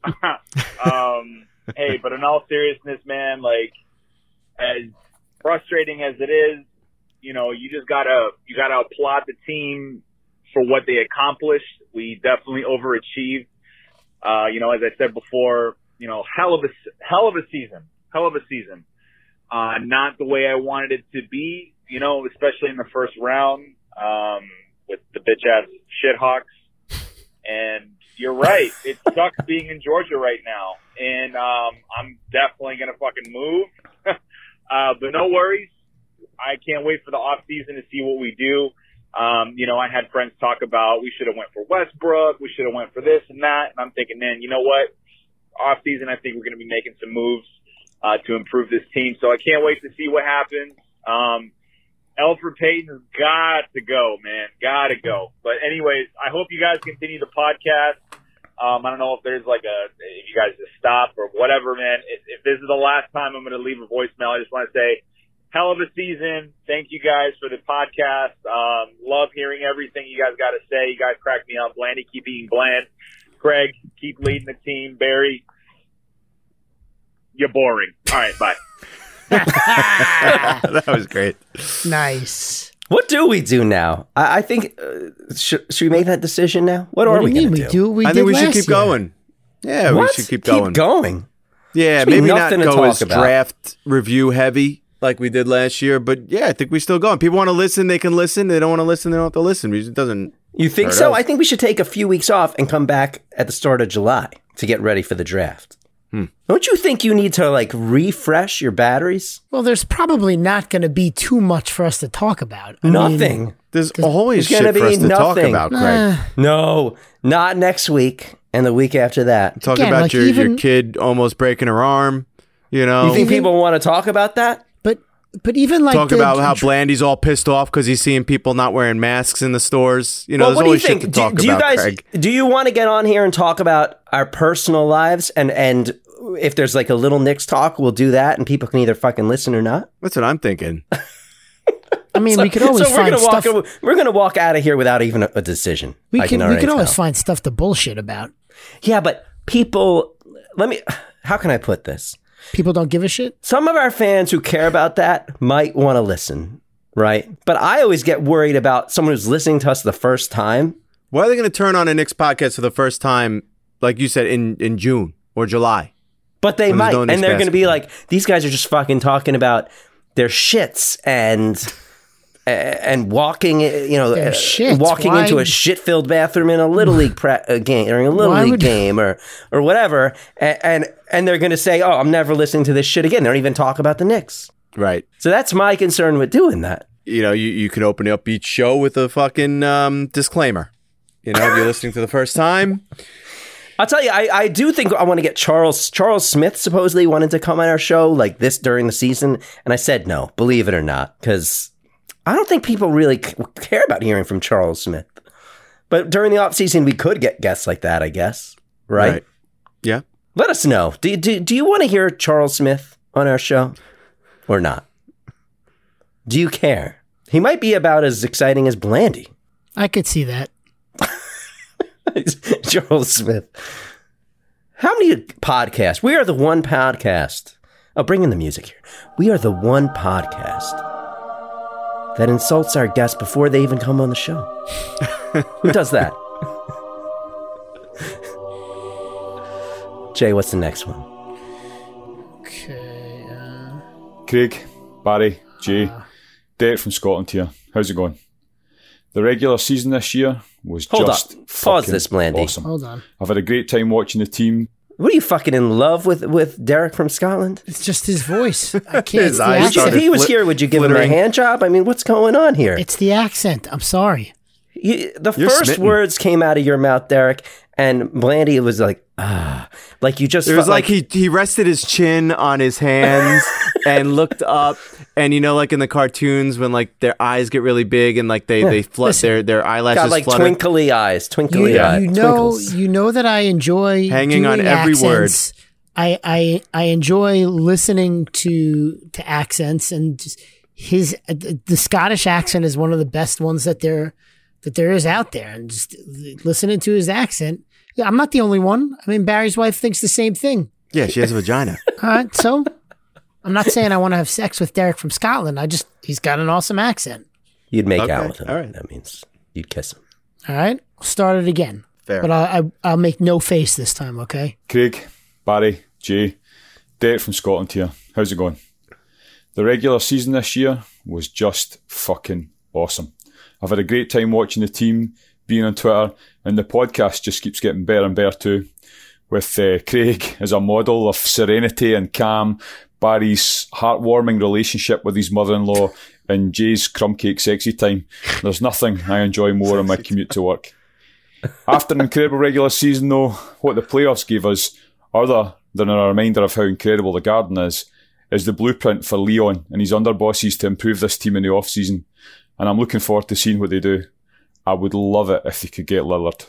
um, hey, but in all seriousness, man, like, as frustrating as it is, you know, you just gotta, you gotta applaud the team for what they accomplished. We definitely overachieved. Uh, you know, as I said before, you know, hell of a, hell of a season, hell of a season. Uh, not the way I wanted it to be. You know, especially in the first round, um, with the bitch ass shithawks. And you're right. It sucks being in Georgia right now. And, um, I'm definitely going to fucking move. uh, but no worries. I can't wait for the off season to see what we do. Um, you know, I had friends talk about we should have went for Westbrook. We should have went for this and that. And I'm thinking, man, you know what? Off season, I think we're going to be making some moves, uh, to improve this team. So I can't wait to see what happens. Um, Elfrid Payton has got to go, man. Got to go. But anyways, I hope you guys continue the podcast. Um, I don't know if there's like a, if you guys just stop or whatever, man. If, if this is the last time I'm going to leave a voicemail, I just want to say, hell of a season. Thank you guys for the podcast. Um, love hearing everything you guys got to say. You guys crack me up. Blandy, keep being bland. Craig, keep leading the team. Barry, you're boring. All right, bye. That was great. Nice. What do we do now? I, I think uh, should, should we make that decision now? What, What are do we you mean? going to We do? do what we I did think we should last keep year. going. Yeah, What? we should keep going. Keep going. Yeah, Should be maybe not nothing to go talk as about. draft review heavy like we did last year, but yeah, I think we still going. People want to listen, they can listen. They don't want to listen, they don't have to listen. It doesn't. You think hurt so? us. I think we should take a few weeks off and come back at the start of July to get ready for the draft. Hmm. Don't you think you need to like refresh your batteries? Well, there's probably not going to be too much for us to talk about. I Nothing. mean, There's always there's gonna shit for us be to talk nothing. about, Craig. uh, No, not next week and the week after that. Talk Again, about like your, your even- kid almost breaking her arm. You know, You think Even- people want to talk about that? but but even like talk the, about how Blandy's all pissed off because he's seeing people not wearing masks in the stores. You know, Well, there's what do you always think? shit to Do, talk do you about, guys Craig. do you want to get on here and talk about our personal lives and and if there's like a little Knicks talk, we'll do that and people can either fucking listen or not. That's what I'm thinking. I mean, we could always so we're find gonna walk. stuff. We're gonna walk out of here without even a, a decision. We I can we already could always tell. find stuff to bullshit about. Yeah, but people. Let me. How can I put this? People don't give a shit. Some of our fans who care about that might want to listen, right? But I always get worried about someone who's listening to us the first time. Why are they going to turn on a Knicks podcast for the first time, like you said, in, in June or July? But they When there's might, no and Knicks they're going to be basketball. like, these guys are just fucking talking about their shits and and walking, you know, Their uh, shits? walking Why- into a shit-filled bathroom in a little league pra- uh, game during a little Why league would- game or or whatever, and and, and they're going to say, oh, I'm never listening to this shit again. They don't even talk about the Knicks. Right. So that's my concern with doing that. You know, you, you can open up each show with a fucking um, disclaimer. You know, if you're listening for the first time. I'll tell you, I, I do think I want to get Charles Charles Smith supposedly wanted to come on our show like this during the season, and I said no, believe it or not, because I don't think people really c- care about hearing from Charles Smith. But during the off season, we could get guests like that, I guess. Right? Right. Yeah. Let us know. Do, do, do you want to hear Charles Smith on our show or not? Do you care? He might be about as exciting as Blandy. I could see that. Charles Smith. How many podcasts? We are the one podcast. Oh, bring in the music here. We are the one podcast that insults our guests before they even come on the show. Who does that? Jay, what's the next one? Okay. Uh, Craig, Barry, Jay, uh, Derek from Scotland here. How's it going? The regular season this year was Hold just up. Pause fucking this, Blandy. awesome. hold on. I've had a great time watching the team. What are you fucking in love with with Derek from Scotland? It's just his voice. I can't. His it's the eyes accent. If started he was flit- here, would you give flittering. him a hand job? I mean, what's going on here? It's the accent. I'm sorry. You, the You're first smitten. words came out of your mouth, Derek, and Blandy was like, ah, like you just It was felt like, he he rested his chin on his hands and looked up, and you know, like in the cartoons when like their eyes get really big and like they they flutter, Listen, their their eyelashes got like flutter. twinkly eyes, twinkly You, eyes. you know, twinkles. you know that I enjoy Hanging on doing every accents. I, I I enjoy listening to to accents, and just his the Scottish accent is one of the best ones that there that there is out there. And just listening to his accent, yeah, I'm not the only one. I mean, Barry's wife thinks the same thing. Yeah, she has a vagina. All right, so I'm not saying I want to have sex with Derek from Scotland. I just he's got an awesome accent. You'd make Okay, out with him. all right. That means you'd kiss him. All right, start it again. Fair. But I, I I'll make no face this time. Okay. Craig, Barry, Jay, Derek from Scotland here. How's it going? The regular season this year was just fucking awesome. I've had a great time watching the team, being on Twitter, and the podcast just keeps getting better and better too. With uh, Craig as a model of serenity and calm, Barry's heartwarming relationship with his mother-in-law, and Jay's crumb cake sexy time. There's nothing I enjoy more on my commute to work. After an incredible regular season though, what the playoffs gave us, other than a reminder of how incredible the Garden is, is the blueprint for Leon and his underbosses to improve this team in the off-season. And I'm looking forward to seeing what they do. I would love it if they could get Lillard.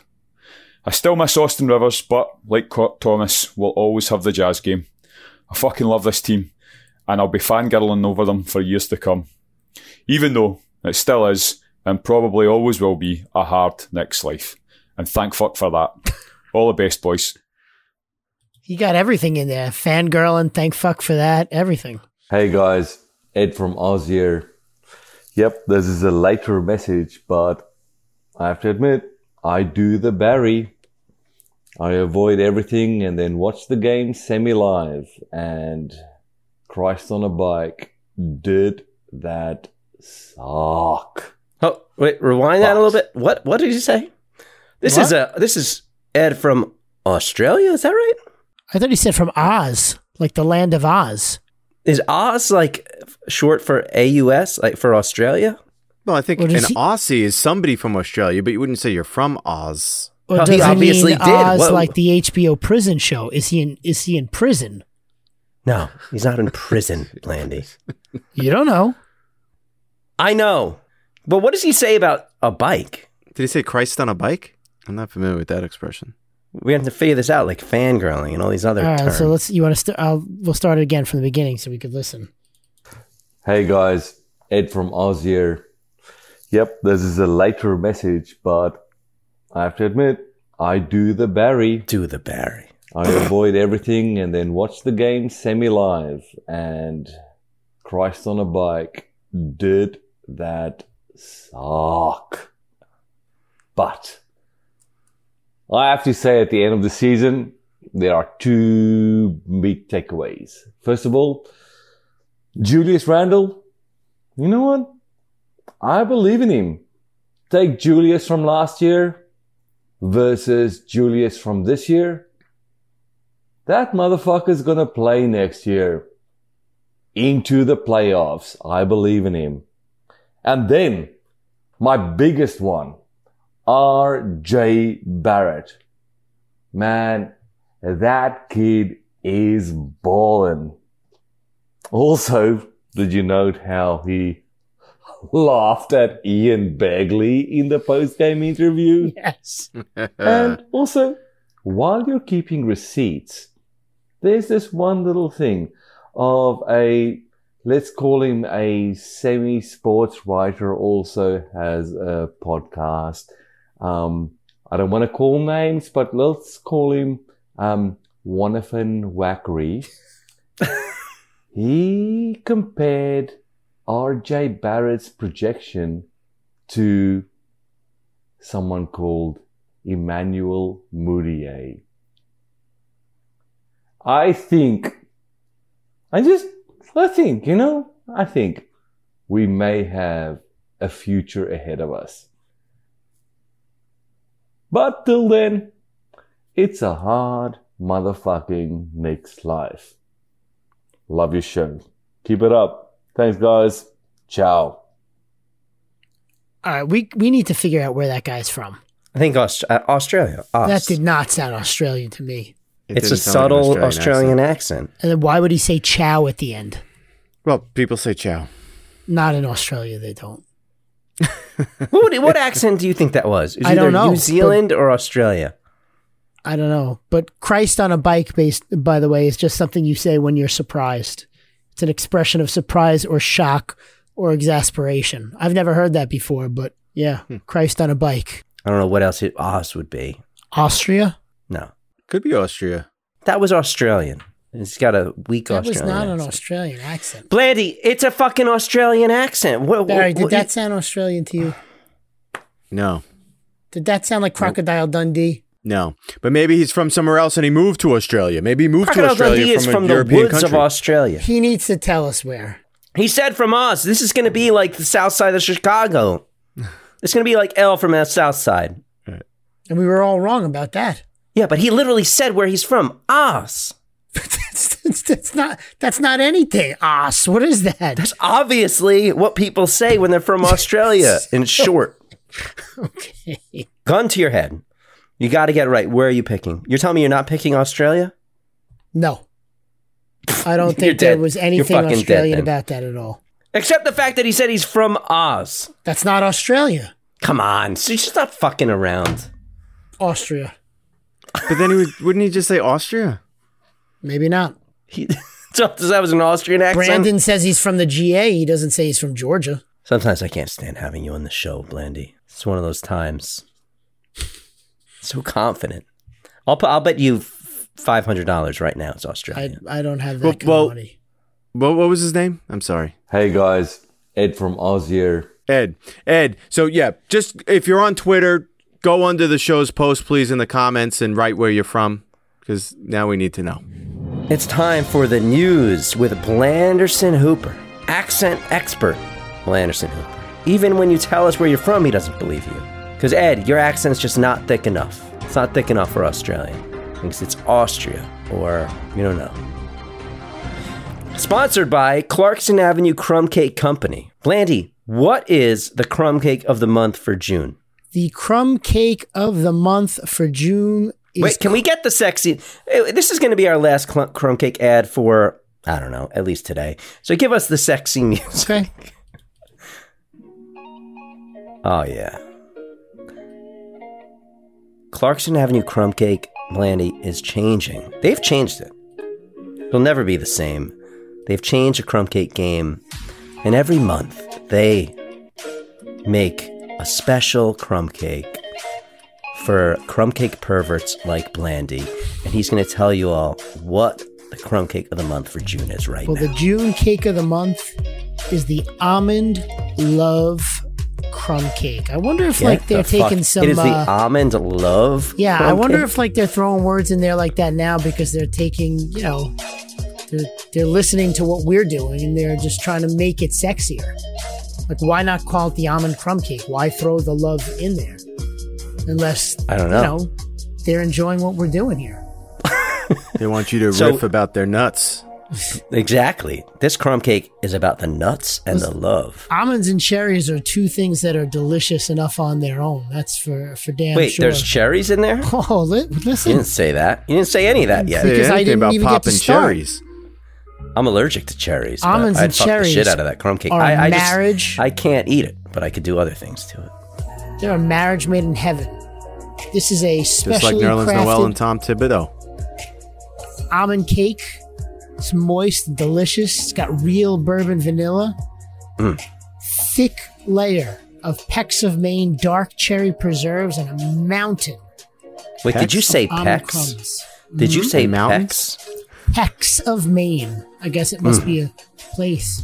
I still miss Austin Rivers, but like Thomas, we'll always have the Jazz game. I fucking love this team, and I'll be fangirling over them for years to come. Even though it still is, and probably always will be, a hard Knicks life. And thank fuck for that. All the best, boys. You got everything in there. Fangirl and thank fuck for that. Everything. Hey guys, Ed from Oz here. Yep, this is a later message, but I have to admit, I do the Barry. I avoid everything and then watch the game semi-live. And Christ on a bike, did that suck. Oh, wait, rewind that a little bit. What What did you say? This What? is a this is Ed from Australia. Is that right? I thought he said from Oz, like the land of Oz. Is Oz like short for A U S, like for Australia? Well, I think Well, an does he- Aussie is somebody from Australia, but you wouldn't say you're from Oz. Or Oh, does he he obviously mean did. Oz Whoa. like the H B O prison show? Is he in? Is he in prison? No, he's not in prison, Blandy. You don't know. I know, but what does he say about a bike? Did he say Christ on a bike? I'm not familiar with that expression. We have to figure this out, like fangirling and all these other All right, terms. so let's. You want to? St- I'll. We'll start it again from the beginning so we could listen. Hey guys, Ed from Oz here. Yep, this is a later message, but I have to admit, I do the Barry. Do the Barry. I avoid everything and then watch the game semi-live. And Christ on a bike, did that suck. But I have to say at the end of the season, there are two big takeaways. First of all, Julius Randle, you know what? I believe in him. Take Julius from last year versus Julius from this year. That motherfucker's gonna play next year. Into the playoffs. I believe in him. And then, my biggest one, R J Barrett. Man, that kid is ballin'. Also, did you note how he laughed at Ian Begley in the post-game interview? Yes. And also, while you're keeping receipts, there's this one little thing of a, let's call him a semi-sports writer, also has a podcast. Um, I don't want to call names, but let's call him um, Wonderfin Wackery. He compared R J Barrett's projection to someone called Emmanuel Mudiay. I think, I just, I think, you know, I think we may have a future ahead of us. But till then, it's a hard motherfucking Knicks life. Love your show. Keep it up. Thanks, guys. Ciao. All right, we we need to figure out where that guy's from. I think Aust- uh, Australia. Us. That did not sound Australian to me. It It's a didn't sound like an subtle Australian Australian accent. And then why would he say chow at the end? Well, people say ciao. Not in Australia, they don't. what, what accent do you think that was? It was I either don't know, New Zealand or Australia. I don't know. But Christ on a bike, based, by the way, is just something you say when you're surprised. It's an expression of surprise or shock or exasperation. I've never heard that before, but yeah, hmm. Christ on a bike. I don't know what else it, Oz would be. Austria? No. Could be Austria. That was Australian. It's got a weak that Australian That was not accent. an Australian accent. Blandy, it's a fucking Australian accent. What, Barry, what, did what, that sound Australian to you? No. Did that sound like Crocodile Dundee? No. But maybe he's from somewhere else and he moved to Australia. Maybe he moved Crocodile to Australia Dundee from is a from European the woods country. of Australia. He needs to tell us where. He said from Oz. This is going to be like the south side of Chicago. It's going to be like L from the south side. Right. And we were all wrong about that. Yeah, but he literally said where he's from. Oz. that's, that's, that's not that's not anything. Oz. What is that? That's obviously what people say when they're from Australia in short. Okay. Gun to your head. You got to get it right. Where are you picking? You're telling me you're not picking Australia? No. I don't think there was anything Australian about that at all. Except the fact that he said he's from Oz. That's not Australia. Come on. So you should stop fucking around. Austria. But then he would, wouldn't he just say Austria? Maybe not. He, so that was an Austrian accent? Brandon says he's from the G A. He doesn't say he's from Georgia. Sometimes I can't stand having you on the show, Blandy. It's one of those times. So confident. I'll put, I'll bet you five hundred dollars right now. It's Australian. I, I don't have that well, kind well, of money. Well, what was his name? I'm sorry. Hey guys, Ed from Oz here. Ed. Ed. So yeah, just if you're on Twitter, go under the show's post, please, in the comments and write where you're from, because now we need to know. It's time for the news with Blanderson Hooper, accent expert Blanderson Hooper. Even when you tell us where you're from, he doesn't believe you. Because Ed, your accent's just not thick enough. It's not thick enough for Australian. Thinks it's Austria, or you don't know. Sponsored by Clarkson Avenue Crumb Cake Company. Blandy, what is the crumb cake of the month for June? The crumb cake of the month for June is... Wait, can we get the sexy... This is going to be our last cl- crumb cake ad for, I don't know, at least today. So give us the sexy music. Okay. Oh, yeah. Clarkson Avenue Crumb Cake, Blandy, is changing. They've changed it. It'll never be the same. They've changed the crumb cake game, and every month they make a special crumb cake for crumb cake perverts like Blandy, and he's going to tell you all what the crumb cake of the month for June is right well, now. Well, the June cake of the month is the Almond Love crumb cake. I wonder if Get like they're the taking fuck. some... It is uh, the Almond Love Yeah, crumb I wonder cake? if like they're throwing words in there like that now because they're taking, you know... They're, they're listening to what we're doing and they're just trying to make it sexier. Like, why not call it the almond crumb cake? Why throw the love in there? Unless, I don't know. You know, they're enjoying what we're doing here. They want you to So- riff about their nuts. Exactly. This crumb cake is about the nuts and the love. Almonds and cherries are two things that are delicious enough on their own. That's for, for damn Wait, sure. there's cherries in there? Oh, li- You listen. didn't say that. You didn't say any of that yet. Because Say I anything didn't about even get to popping start. cherries. I'm allergic to cherries. but Almonds I'd and fuck the cherries shit out of that crumb cake. are I, I just- marriage. I can't eat it, but I could do other things to it. They're a marriage made in heaven. This is a Just like specially Nerlens crafted Noel and Tom Thibodeau. almond cake. It's moist, delicious. It's got real bourbon vanilla. Mm. Thick layer of Pecks of Maine dark cherry preserves and a mountain Wait, did you say almond pecs? crumbs. Did you Mhm. say Mountains? pecs? Pecks of Maine. I guess it must Mm. be a place.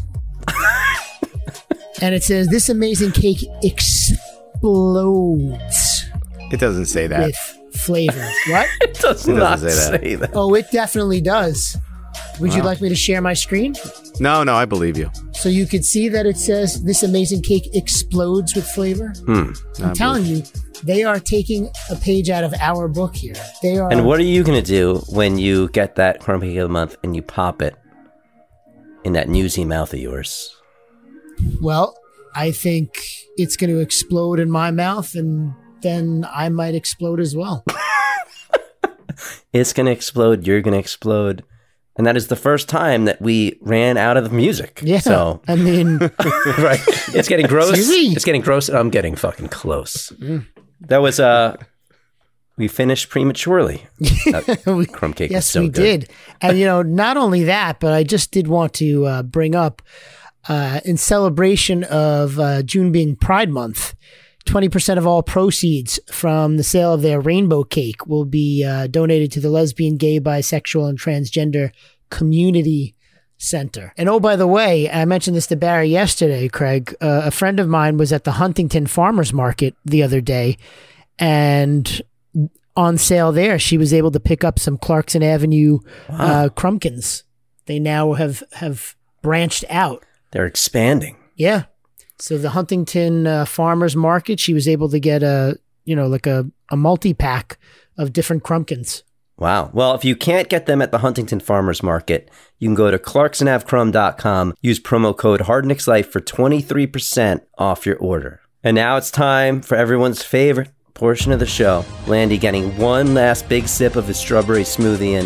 And it says, this amazing cake explodes It doesn't say that. with flavor. What? It does It not doesn't say that. say that. Oh, it definitely does. Would you Wow. like me to share my screen? No, no, I believe you. So you could see that it says this amazing cake explodes with flavor. Hmm. I'm telling you, they are taking a page out of our book here. They are. And what are you going to do when you get that crumb cake of the month and you pop it in that newsy mouth of yours? Well, I think it's going to explode in my mouth, and then I might explode as well. It's going to explode. You're going to explode. And that is the first time that we ran out of music. Yeah. So, I mean, right. It's getting gross. Excuse me? It's getting gross. I'm getting fucking close. Mm. That was, uh, we finished prematurely. That We- crumb cake yes, was so we good. did. And, you know, not only that, but I just did want to uh, bring up, uh, in celebration of uh, June being Pride Month, twenty percent of all proceeds from the sale of their rainbow cake will be uh, donated to the Lesbian, Gay, Bisexual, and Transgender Community Center. And oh, by the way, I mentioned this to Barry yesterday, Craig. Uh, a friend of mine was at the Huntington Farmers Market the other day, and on sale there, she was able to pick up some Clarkson Avenue uh, crumpkins. They now have, have branched out. They're expanding. Yeah. So the Huntington uh, Farmers Market, she was able to get a, you know, like a, a multi-pack of different crumpkins. Wow. Well, if you can't get them at the Huntington Farmers Market, you can go to clarkson ave crumb dot com, use promo code HardnicksLife for twenty-three percent off your order. And now it's time for everyone's favorite portion of the show. Landy getting one last big sip of his strawberry smoothie in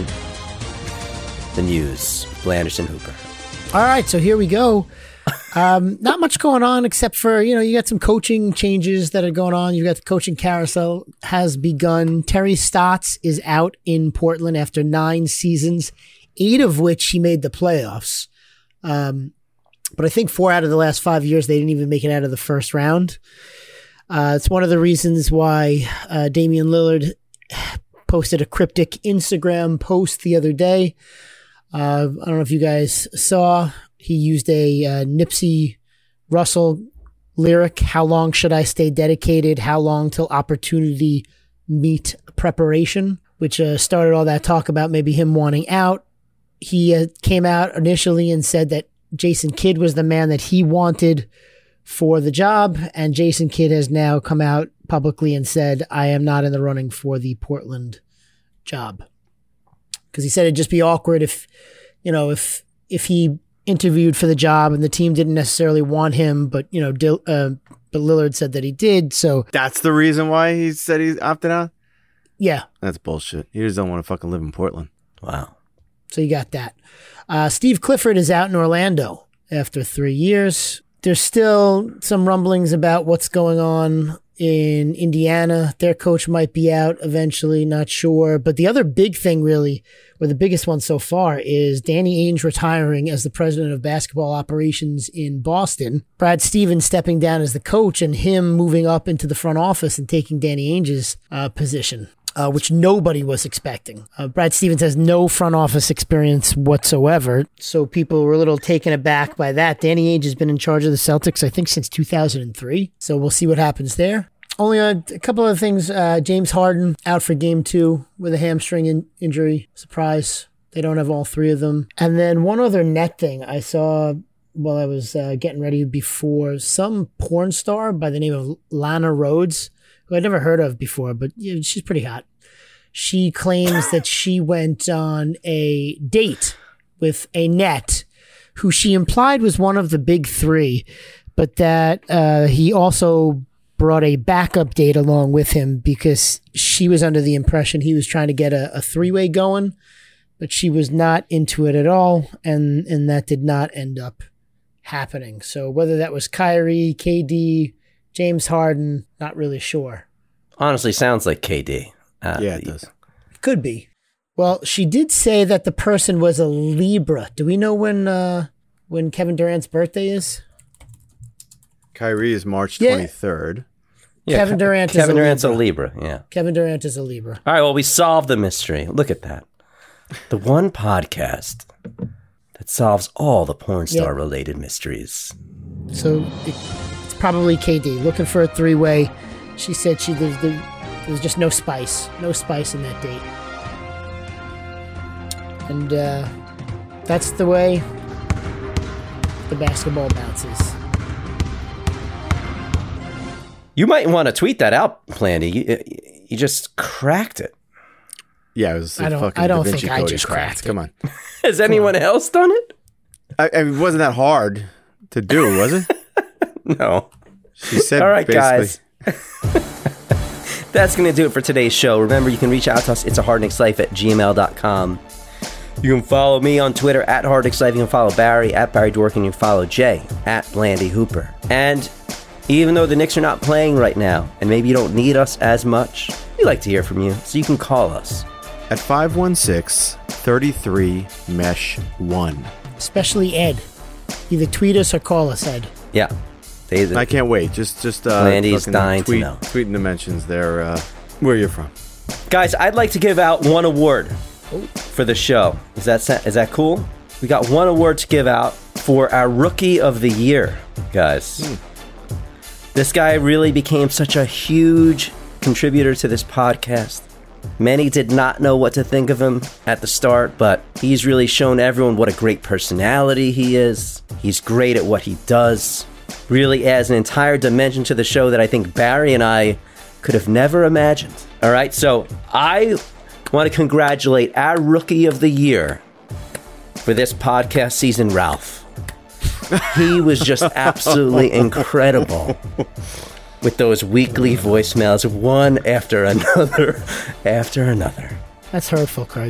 the news. Blanderson Hooper. All right, so here we go. Um, not much going on except for, you know, you got some coaching changes that are going on. You got the coaching carousel has begun. Terry Stotts is out in Portland after nine seasons, eight of which he made the playoffs. Um, but I think four out of the last five years, they didn't even make it out of the first round. Uh, it's one of the reasons why uh, Damian Lillard posted a cryptic Instagram post the other day. Uh, I don't know if you guys saw. He used a uh, Nipsey Russell lyric, "How long should I stay dedicated? How long till opportunity meet preparation?" which uh, started all that talk about maybe him wanting out. He uh, came out initially and said that Jason Kidd was the man that he wanted for the job, and Jason Kidd has now come out publicly and said, "I am not in the running for the Portland job." Because he said it'd just be awkward if, you know, if if he interviewed for the job and the team didn't necessarily want him, but, you know, Dil- uh, but Lillard said that he did. So That's the reason why he said he's opted out? yeah, That's bullshit. He just don't want to fucking live in Portland. Wow. so you got that. Uh, Steve Clifford is out in Orlando after three years. There's still some rumblings about what's going on in Indiana. Their coach might be out eventually, not sure. But the other big thing really, or the biggest one so far, is Danny Ainge retiring as the president of basketball operations in Boston. Brad Stevens stepping down as the coach and him moving up into the front office and taking Danny Ainge's uh, position. Uh, which nobody was expecting. Uh, Brad Stevens has no front office experience whatsoever, so people were a little taken aback by that. Danny Ainge has been in charge of the Celtics, I think, since two thousand three, so we'll see what happens there. Only a, a couple of things. Uh, James Harden out for game two with a hamstring in- injury. Surprise. They don't have all three of them. And then one other net thing I saw while I was uh, getting ready before, some porn star by the name of Lana Rhodes, who I'd never heard of before, but you know, she's pretty hot. She claims that she went on a date with a net who she implied was one of the big three, but that uh, he also brought a backup date along with him because she was under the impression he was trying to get a, a three-way going, but she was not into it at all, and, and that did not end up happening. So whether that was Kyrie, K D, James Harden, not really sure. Honestly, sounds like K D. Uh, yeah, it does. Could be. Well, she did say that the person was a Libra. Do we know when uh, when Kevin Durant's birthday is? Kyrie is March Yeah. twenty-third. Yeah, Kevin Durant Kevin is a Durant's Libra. a Libra, yeah. Kevin Durant is a Libra. All right, well, we solved the mystery. Look at that. The one podcast that solves all the porn star related mysteries. So it, it's probably K D looking for a three-way. She said she the, the There was just no spice. No spice in that date. And uh, that's the way the basketball bounces. You might want to tweet that out, Plandy. You, you just cracked it. Yeah, it was. I don't- fucking I don't Da Vinci think I Code just cracked it. Come on. Has anyone else done it? I, I mean, it wasn't that hard to do, was it? No. She said, All right, basically. guys. That's going to do it for today's show. Remember, you can reach out to us. It's a hardknickslife at gmail dot com. You can follow me on Twitter at hardknickslife. You can follow Barry at Barry Dworkin. You can follow Jay at Blandy Hooper. And even though the Knicks are not playing right now, and maybe you don't need us as much, we like to hear from you, so you can call us. At five one six, three three, mesh one. Especially Ed. Either tweet us or call us, Ed. Yeah. They, I can't wait. Just, just uh, Blandy's fucking dying to tweet, know. tweet in the mentions there, uh, where you're from. Guys, I'd like to give out one award for the show. Is that sa- is that cool? We got one award to give out for our Rookie of the Year, guys. Hmm. This guy really became such a huge contributor to this podcast. Many did not know what to think of him at the start, but he's really shown everyone what a great personality he is. He's great at what he does. Really adds an entire dimension to the show that I think Barry and I could have never imagined. All right, so I want to congratulate our Rookie of the Year for this podcast season, Ralph. He was just absolutely incredible with those weekly voicemails, one after another, after another. That's hurtful, Craig.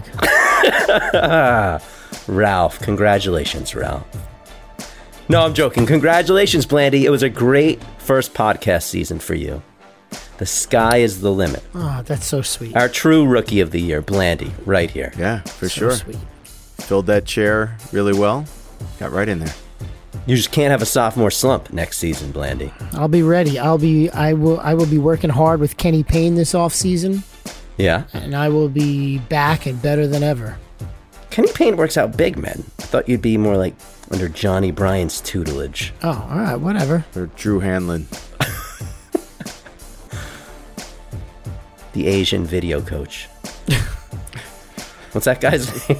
Ralph, congratulations, Ralph. No, I'm joking. Congratulations, Blandy. It was a great first podcast season for you. The sky is the limit. Oh, that's so sweet. Our true Rookie of the Year, Blandy, right here. Yeah, for So sure. sweet. Filled that chair really well. Got right in there. You just can't have a sophomore slump next season, Blandy. I'll be ready. I'll be. I will. I will be working hard with Kenny Payne this off season, Yeah? and I will be back and better than ever. Kenny Payne works out big men. I thought you'd be more like under Johnny Bryant's tutelage. Oh, all right, whatever. Or Drew Hanlon. The Asian video coach. What's that guy's name?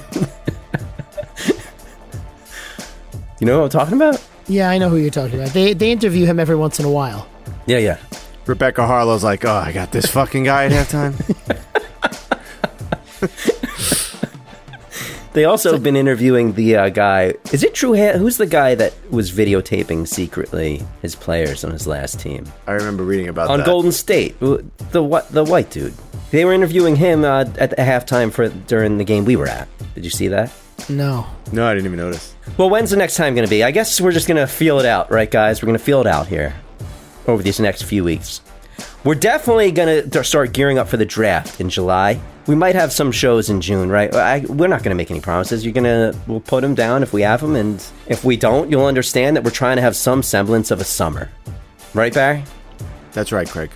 You know what I'm talking about? Yeah, I know who you're talking about. They they interview him every once in a while. Yeah, yeah. Rebecca Harlow's like, oh, I got this fucking guy at halftime. They also have been interviewing the uh, guy. Is it true? Han- Who's the guy that was videotaping secretly his players on his last team I remember reading about on that. Golden State? The what? The white dude. They were interviewing him uh, at the halftime for during the game we were at. Did you see that? No. No, I didn't even notice. Well, when's the next time going to be? I guess we're just going to feel it out, right, guys? We're going to feel it out here over these next few weeks. We're definitely going to start gearing up for the draft in July. We might have some shows in June, right? I, we're not going to make any promises. You're going to, we'll put them down if we have them, and if we don't, you'll understand that we're trying to have some semblance of a summer. Right, Barry? That's right, Craig.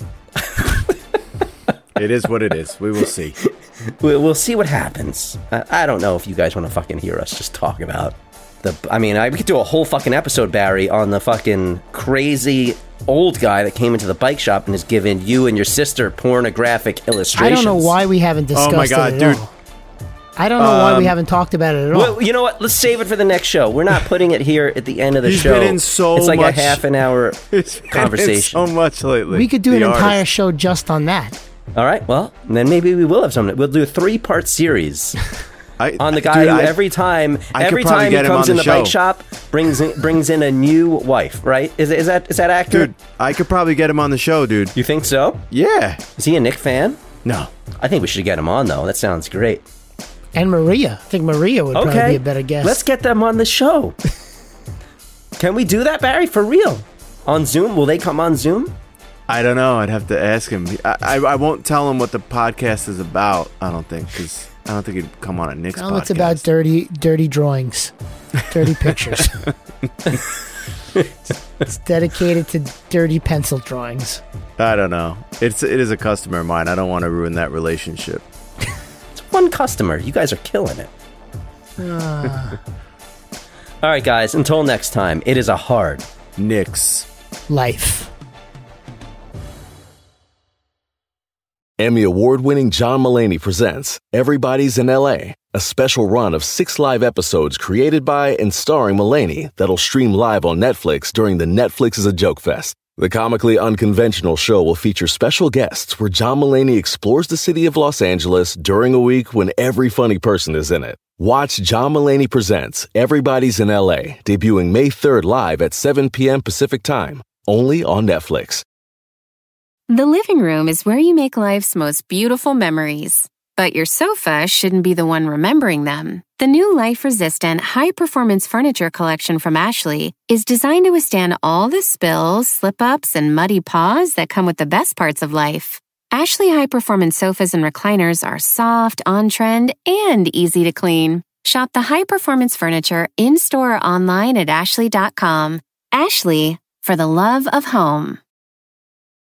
It is what it is. We will see. We'll, we'll see what happens. I, I don't know if you guys want to fucking hear us just talk about the... I mean, I, we could do a whole fucking episode, Barry, on the fucking crazy old guy that came into the bike shop and has given you and your sister pornographic illustrations. I don't know why we haven't discussed Oh my God, it at dude. all. I don't know why Um, we haven't talked about it at all. Well, you know what? Let's save it for the next show. We're not putting it here at the end of the He's show. been in so It's like much- a half an hour It's been in conversation. so much lately. we could do The an entire artist. show just on that. All right. Well, then maybe we will have something. We'll do a three-part series I, on the guy dude, who I- every time, I could every probably time he get him comes on in the the bike show. shop, brings in, brings in a new wife. Right? Is is that is that accurate? Dude, I could probably get him on the show, dude. You think so? Yeah. Is he a Nick fan? No. I think we should get him on though. That sounds great. And Maria. I think Maria would probably Okay, be a better guest. let's get them on the show. Can we do that, Barry? For real? On Zoom? Will they come on Zoom? I don't know. I'd have to ask him. I, I, I won't tell him what the podcast is about, I don't think, because I don't think he'd come on a Nick's Tell 'em podcast. it's about dirty, dirty drawings, dirty pictures. It's dedicated to dirty pencil drawings. I don't know. It's It is a customer of mine. I don't want to ruin that relationship. It's one customer. You guys are killing it. Ah, All right, guys. Until next time, it is a hard Nick's life. Emmy award-winning John Mulaney presents Everybody's in L A, a special run of six live episodes created by and starring Mulaney that'll stream live on Netflix during the Netflix is a Joke Fest. The comically unconventional show will feature special guests where John Mulaney explores the city of Los Angeles during a week when every funny person is in it. Watch John Mulaney Presents Everybody's in L A, debuting May third live at seven p.m. Pacific Time, only on Netflix. The living room is where you make life's most beautiful memories. But your sofa shouldn't be the one remembering them. The new life-resistant, high-performance furniture collection from Ashley is designed to withstand all the spills, slip-ups, and muddy paws that come with the best parts of life. Ashley high-performance sofas and recliners are soft, on-trend, and easy to clean. Shop the high-performance furniture in-store or online at ashley dot com. Ashley, for the love of home.